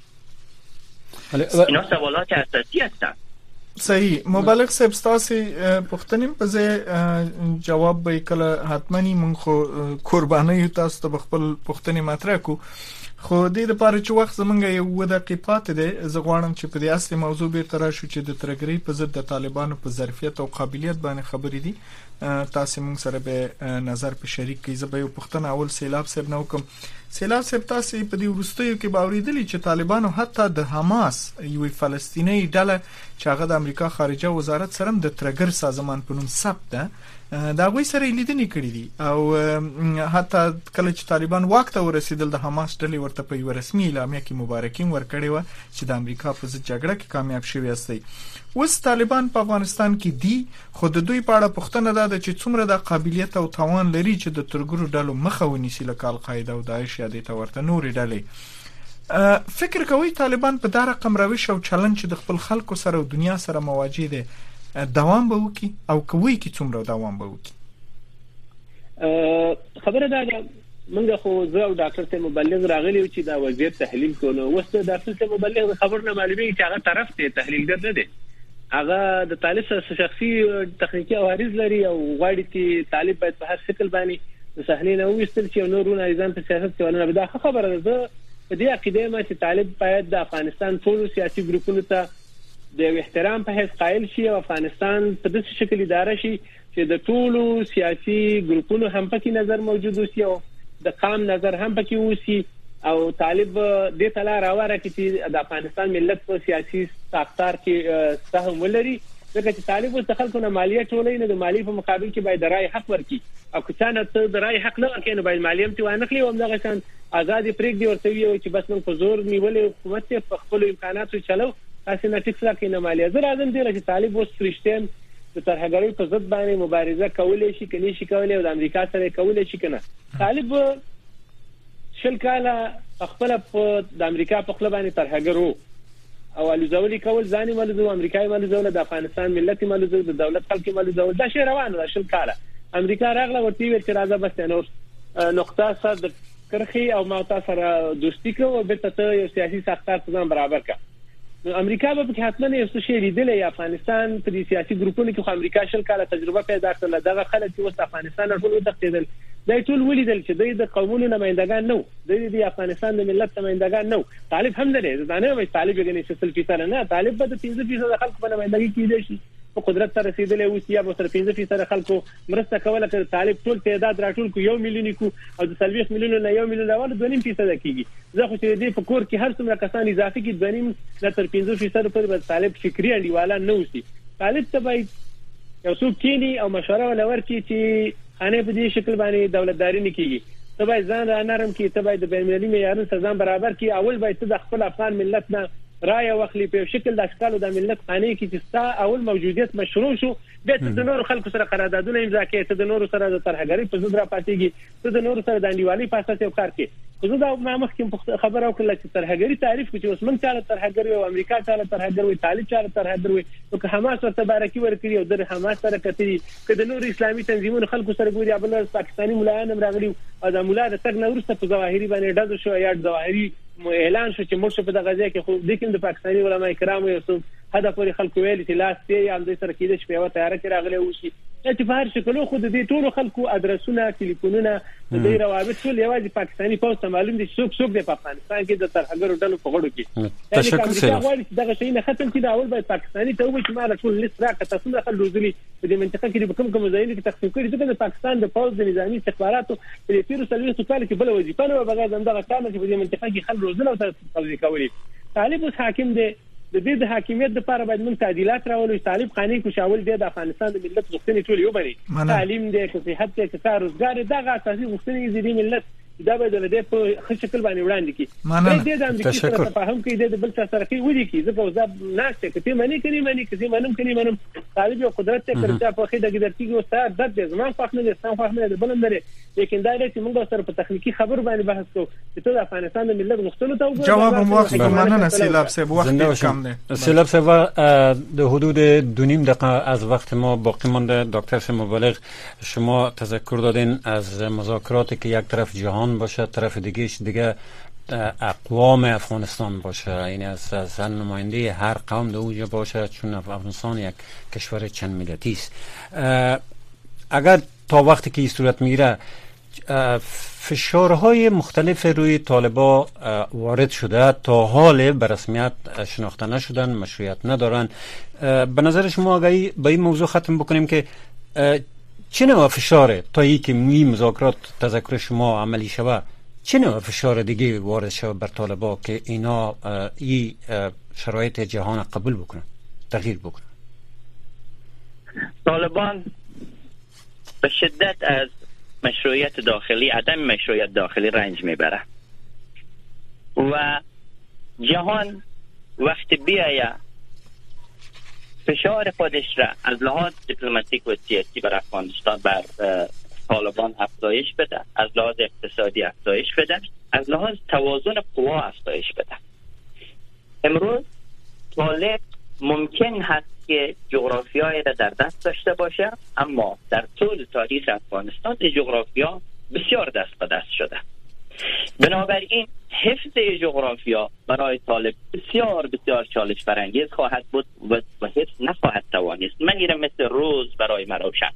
اینا سوالات اساسی هستن. صحیح. مبلغ صاحب ستاسي پوښتنې په ځای جواب به کله حتمني مونږ خو قرباني تاسو ته خپل پوښتنې مطرح کو، خو دې لپاره چې وخت زمونږ یو دقیقه پاتې ده، زه غواړم چې په دې اصلي موضوع بیرته راشو چې د ترګری په ضد د طالبانو په ظرفیت او قابلیت باندې خبرې دي. تاسو مونږ سره به نظر په شریک کې. زه به یو پوښتنه اول سیلاب صاحب نو کوم. سیلاب صاحب تاسو په دې ورستیو کې باوریدلی چې طالبانو حتی د حماس یو فلسطینی ډله چې هغه د امریکا خارجه وزارت سره د ترګر سازمان په نوم ثبت ده، دا غوي سره لیدنې کړې دي، او حتی کله چې طالبان واک ته ورسېدل د حماس ډلې ورته په یو رسمي اعلامیه کې مبارکي ورکړې و چې د امریکا په ضد جګړه کې کامیاب شوی استي. اوس طالبان په افغانستان کې دي، خو د دوی په اړه پوښتنه ده چې څومره د قابلیت او توان لري چې د ترګرو ډلو مخه ونیسي لکه القاعده او داعش یا د تورته نورې ډلې. فکر کوي طالبان په دا رقم روش او چلند چې د خپل خلکو سره او دنیا سره مواجه دي دوام به وکي، او کوي کې څومره دوام به وکي؟ خبره ده موږ خو زه او ډاکټر ته مبلغ راغلی چې دا وضعیت تحلیل کولو. وسته ډاکټر ته مبلغ خبر نه معلومي چې هغه طرف ته تحلیلګر نه دی، هغه د طالب سره شخصي تخنیکی عوارض لري او غواړي چې طالب باید په هر شکل باندې د صحنې نه وستل چې نورونه ځان په سیاست کې ولنه. دا خبره ده په دې عقیده ما چې طالب باید د افغانستان ټول سیاسي ګروپونو ته د احترام په حیث قائل شي او افغانستان په داسې شکل اداره شي چې د ټولو سیاسي ګروپونو هم پکې نظر موجود وي او د قام نظر هم پکې وسی، او طالب دې تلا راوړه چې د افغانستان ملت په سیاسي ساختار کې سهم ولري، ځکه چې طالب اوس د خلکو نه مالیه ټولې نه د مالی په مقابل کې باید رای حق ورکړي، او که څنګه ته د رای حق نه ورکې نو باید مالیه ته وانخلي او دغه څنګه آزادي پرېږدي ورته وي چې بس موږ په زور نیولې حکومت په خپل امکاناتو چلو تاسو نه ټیکس راکې نه مالیه. زه راځم دې چې طالب اوس فرشتم د ترهګرۍ په ضد باندې مبارزه کولای شي کني شي کولای او د امریکا سره کولای شي کنه. طالب شل کاله خپل په د امریکا په خپل باندې ترهګرو او الزولي کول ځاني ملزم امریکایي ملزم د افغانستان ملت ملزم د دولت خلک ملزم دا شی روانه ده. شل کاله امریکا راغله ورته ویل چې راځه بس نور نقطه سره کرخي او ما تاسو سره دوستي کوو به ته یو سیاسي ساختار ځان برابر کا. امریکا به په حتمن یو څه شی لیدلې افغانستان په دې سیاسي ګروپونو کې خو امریکا شل کاله تجربه پیدا کړل، دغه خلک چې وست افغانستان ټول وتښتیدل دا ټول ولیدل چې دوی د قومونو نمائندگان نو، دوی د افغانستان د ملت نمائندگان نو. طالب هم نه دا نه وایي طالب یې نه سل فیصد نه، طالب به د پنځه فیصد خلکو په نمائندګي کې دي په قدرت سره رسیدلې او سیا به سره پنځه فیصد خلکو مرسته کوله چې طالب ټول تعداد راټول کو یو میلیون کو او د سلويخ میلیون نه یو میلیون راول دوه نیم فیصد کیږي. زه خو چې دې په کور کې هر څومره کسان اضافي کې دوه نیم نه تر پنځه فیصد پر به طالب فکری انډیواله نه وسی. طالب ته باید یو څوک کینی او مشوره ولور کی چې انه په دې شکل باندې دولتداري نه کیږي. ته باید ځان را نرم کی، ته باید د بین المللي معیارونو سره ځان برابر کی. اول باید ته د خپل افغان ملت نه رای واخلي په شکل د اشکالو د ملت خانه کې چې ستا اول موجودیت مشروع شو به ته د نور خلکو سره قراردادونه امضا کړي، ته د نور سره د ترهګری په ضد را پاتېږي، ته د نور سره د انډیوالۍ په اساس یو کار کوي. خو زه دا مخکې خبره وکړه چې ترهګری تعریف کوي چې اوس موږ چاله ترهګری او امریکا چاله ترهګری وي، طالب چاله ترهګری وي، نو که حماس ورته بارکي ورکړي او د حماس سره کتري، که د نور اسلامي تنظیمونو خلکو سره ګوري، ابل پاکستاني ملایان هم راغلي او د مولا د تګ نه وروسته په ظواهري باندې ډز شو یا ظواهري اعلان شو چې موږ په دغه ځای کې خو د کوم د پاکستاني علماء کرامو یو څه هدا پورې خلکو ویل چې لاس یې هم د سره کېده چې په یو تیار کې راغلي وشي چې په هر شکل خو د دې ټولو خلکو ادرسونه ټلیفونونه د روابط ټول یوازې پاکستاني پوسټ معلوم دي څوک څوک د افغانستان کې د ترهګرو ډلو په غړو کې. تشکر سره دغه شی نه ختم کړي اول باید پاکستاني ته وایي چې ما ټول لیست راکړه تاسو نه خل روزلي په دې منطقه کې به کوم کوم ځایونه کې تقسیم کړي ځکه د پاکستان د پوز د نظامی استخباراتو په تیرو سلوي سوال کې بل وظیفه نه بغیر دغه کار چې په دې منطقه کې خل روزل او تقسیم کوي. طالب اوس حاکم دی، د دې د حاکمیت لپاره باید موږ تعدیلات راولو. طالب خاني کو شاول دی د افغانستان د ملت غوښتنې ټول یو بری تعلیم دی، صحت دی، کار روزګار دغه اساسي غوښتنې دي ملت دا به د دې په ښه شکل باندې وړاندې کی. دې د امریکا سره تفاهم کوي د بل څه سره کوي ودی کی ځکه وځه ناشته کوي معنی کوي معنی کوي منم کوي منم طالب یو قدرت ته کړی په خې د ګدرتي او ستاره د زمان فخنه د سم فخنه د بلند لري، لیکن دا چې موږ سره په تخنیکی خبر باندې بحث کوو چې ته د افغانستان د ملت غوښتنو ته وګورې. جواب مو واخلئ. مننه سیلاب صاحب، وخت کم دی. سیلاب صاحب د حدود دو نیم دقیقه از وقت ما باقی مونده. دکتر مبلغ شما تذکر دادین از مذاکراتی که یک طرف جهان باشه، طرف دیگهش دیگه اقوام افغانستان باشه، یعنی از از نماینده هر قوم در اونجا باشه، چون افغانستان یک کشور چند ملتی است. اگر تا وقتی که این صورت میگیره فشارهای مختلف روی طالبا وارد شده، تا حال به رسمیت شناخته نشدن، مشروعیت ندارن. به نظر شما اگر با این موضوع ختم بکنیم که چه نوع فشاره تا ای که می مذاکرات تذکر شما عملی شود، چه نوع فشار دیگه وارد شود بر طالبا که اینا ای شرایط جهان قبول بکنن، تغییر بکنن؟ طالبان به شدت از مشروعیت داخلی، عدم مشروعیت داخلی رنج میبره و جهان وقتی بیایه فشار خودش را از لحاظ دیپلماتیک و سیاسی بر افغانستان بر طالبان افزایش بده، از لحاظ اقتصادی افزایش بده، از لحاظ توازن قوا افزایش بده. امروز طالب ممکن هست که جغرافیای را در دست داشته باشه، اما در طول تاریخ افغانستان جغرافیا بسیار دست به دست شده. بنابراین حفظ جغرافیا برای طالب بسیار بسیار چالش برانگیز خواهد بود و حفظ نخواهد توانست. من میرم مثل روز برای مروشن.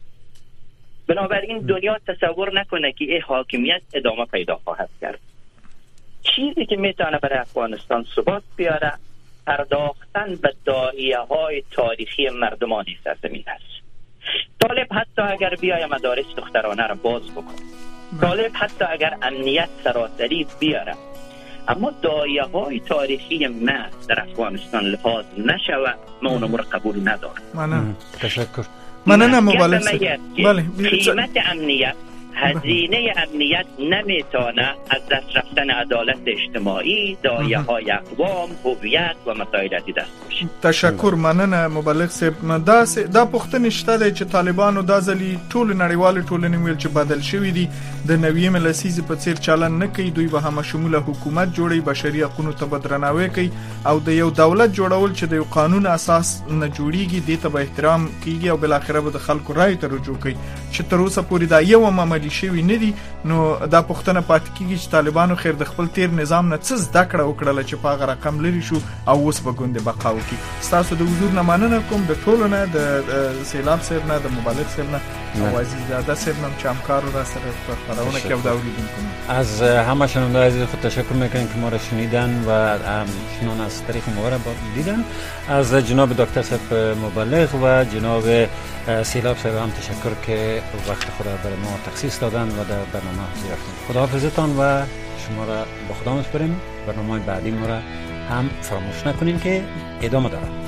بنابراین دنیا تصور نکنه که این حاکمیت ادامه پیدا خواهد کرد. چیزی که میتونه برای افغانستان ثبات بیاره پرداختن به داعیه های تاریخی مردمانی سرزمین است. طالب حتی اگر بیای مدارس دخترانه را باز بکنه، طالب حتی اگر امنیت سراسری بیاره، اما داعیه های تاریخی ما در افغانستان لحاظ نشوه، ما اونمو را قبول ندارم. منم تشکر. منم مبالغ. بله. قیمت امنیت، هزینه امنیت نمیتونه از دست رفتن عدالت اجتماعی، داعیه های اقوام، هویت و مسائل دیگه دست باشه. تشکر. مننه مبلغ صاحب. دا دا پوښتنه شته چې طالبانو د ځلې ټول نړیوال ټولنې ویل چې بدل شوی دي، د نوې لسیزې په څیر چلن نه کوي، دوی به هم شموله حکومت جوړي، بشري حقوقو ته بدرناوي کوي او د یو دولت جوړول چې د یو قانون اساس نه جوړیږي دې ته به احترام کیږي او بل اخره به د خلکو رائے ته رجوع کوي. چې تر اوسه پورې دا یو عملی شوی نه دي، نو دا پوښتنه پاتې کیږي چې طالبانو خیر د خپل تیر نظام نه څه زده کړه وکړه چې په هغه رقم لري شو او اوس به ګوند بقا وکړي. تاسو د حضور نه مننه کوم، د ټولو نه، د سیلاب صاحب نه، د مبلغ صاحب نه او عزیز زاده صاحب نه چې همکار را سره په خبرونه کې او دا اوریدونکو. از همه شنونده‌های عزیز خود تشکر میکنیم که ما را شنیدن و همچنان از طریق ما را دیدن. از جناب دکتر صاحب مبلغ و جناب سیلاب صاحب هم تشکر که وقت خود را برای ما تخصیص دادن و در برنامه حاضر رفتن. خداحافظتان و شما را به خدا میسپاریم. برنامه بعدی ما را هم فراموش نکنین که ادامه داره.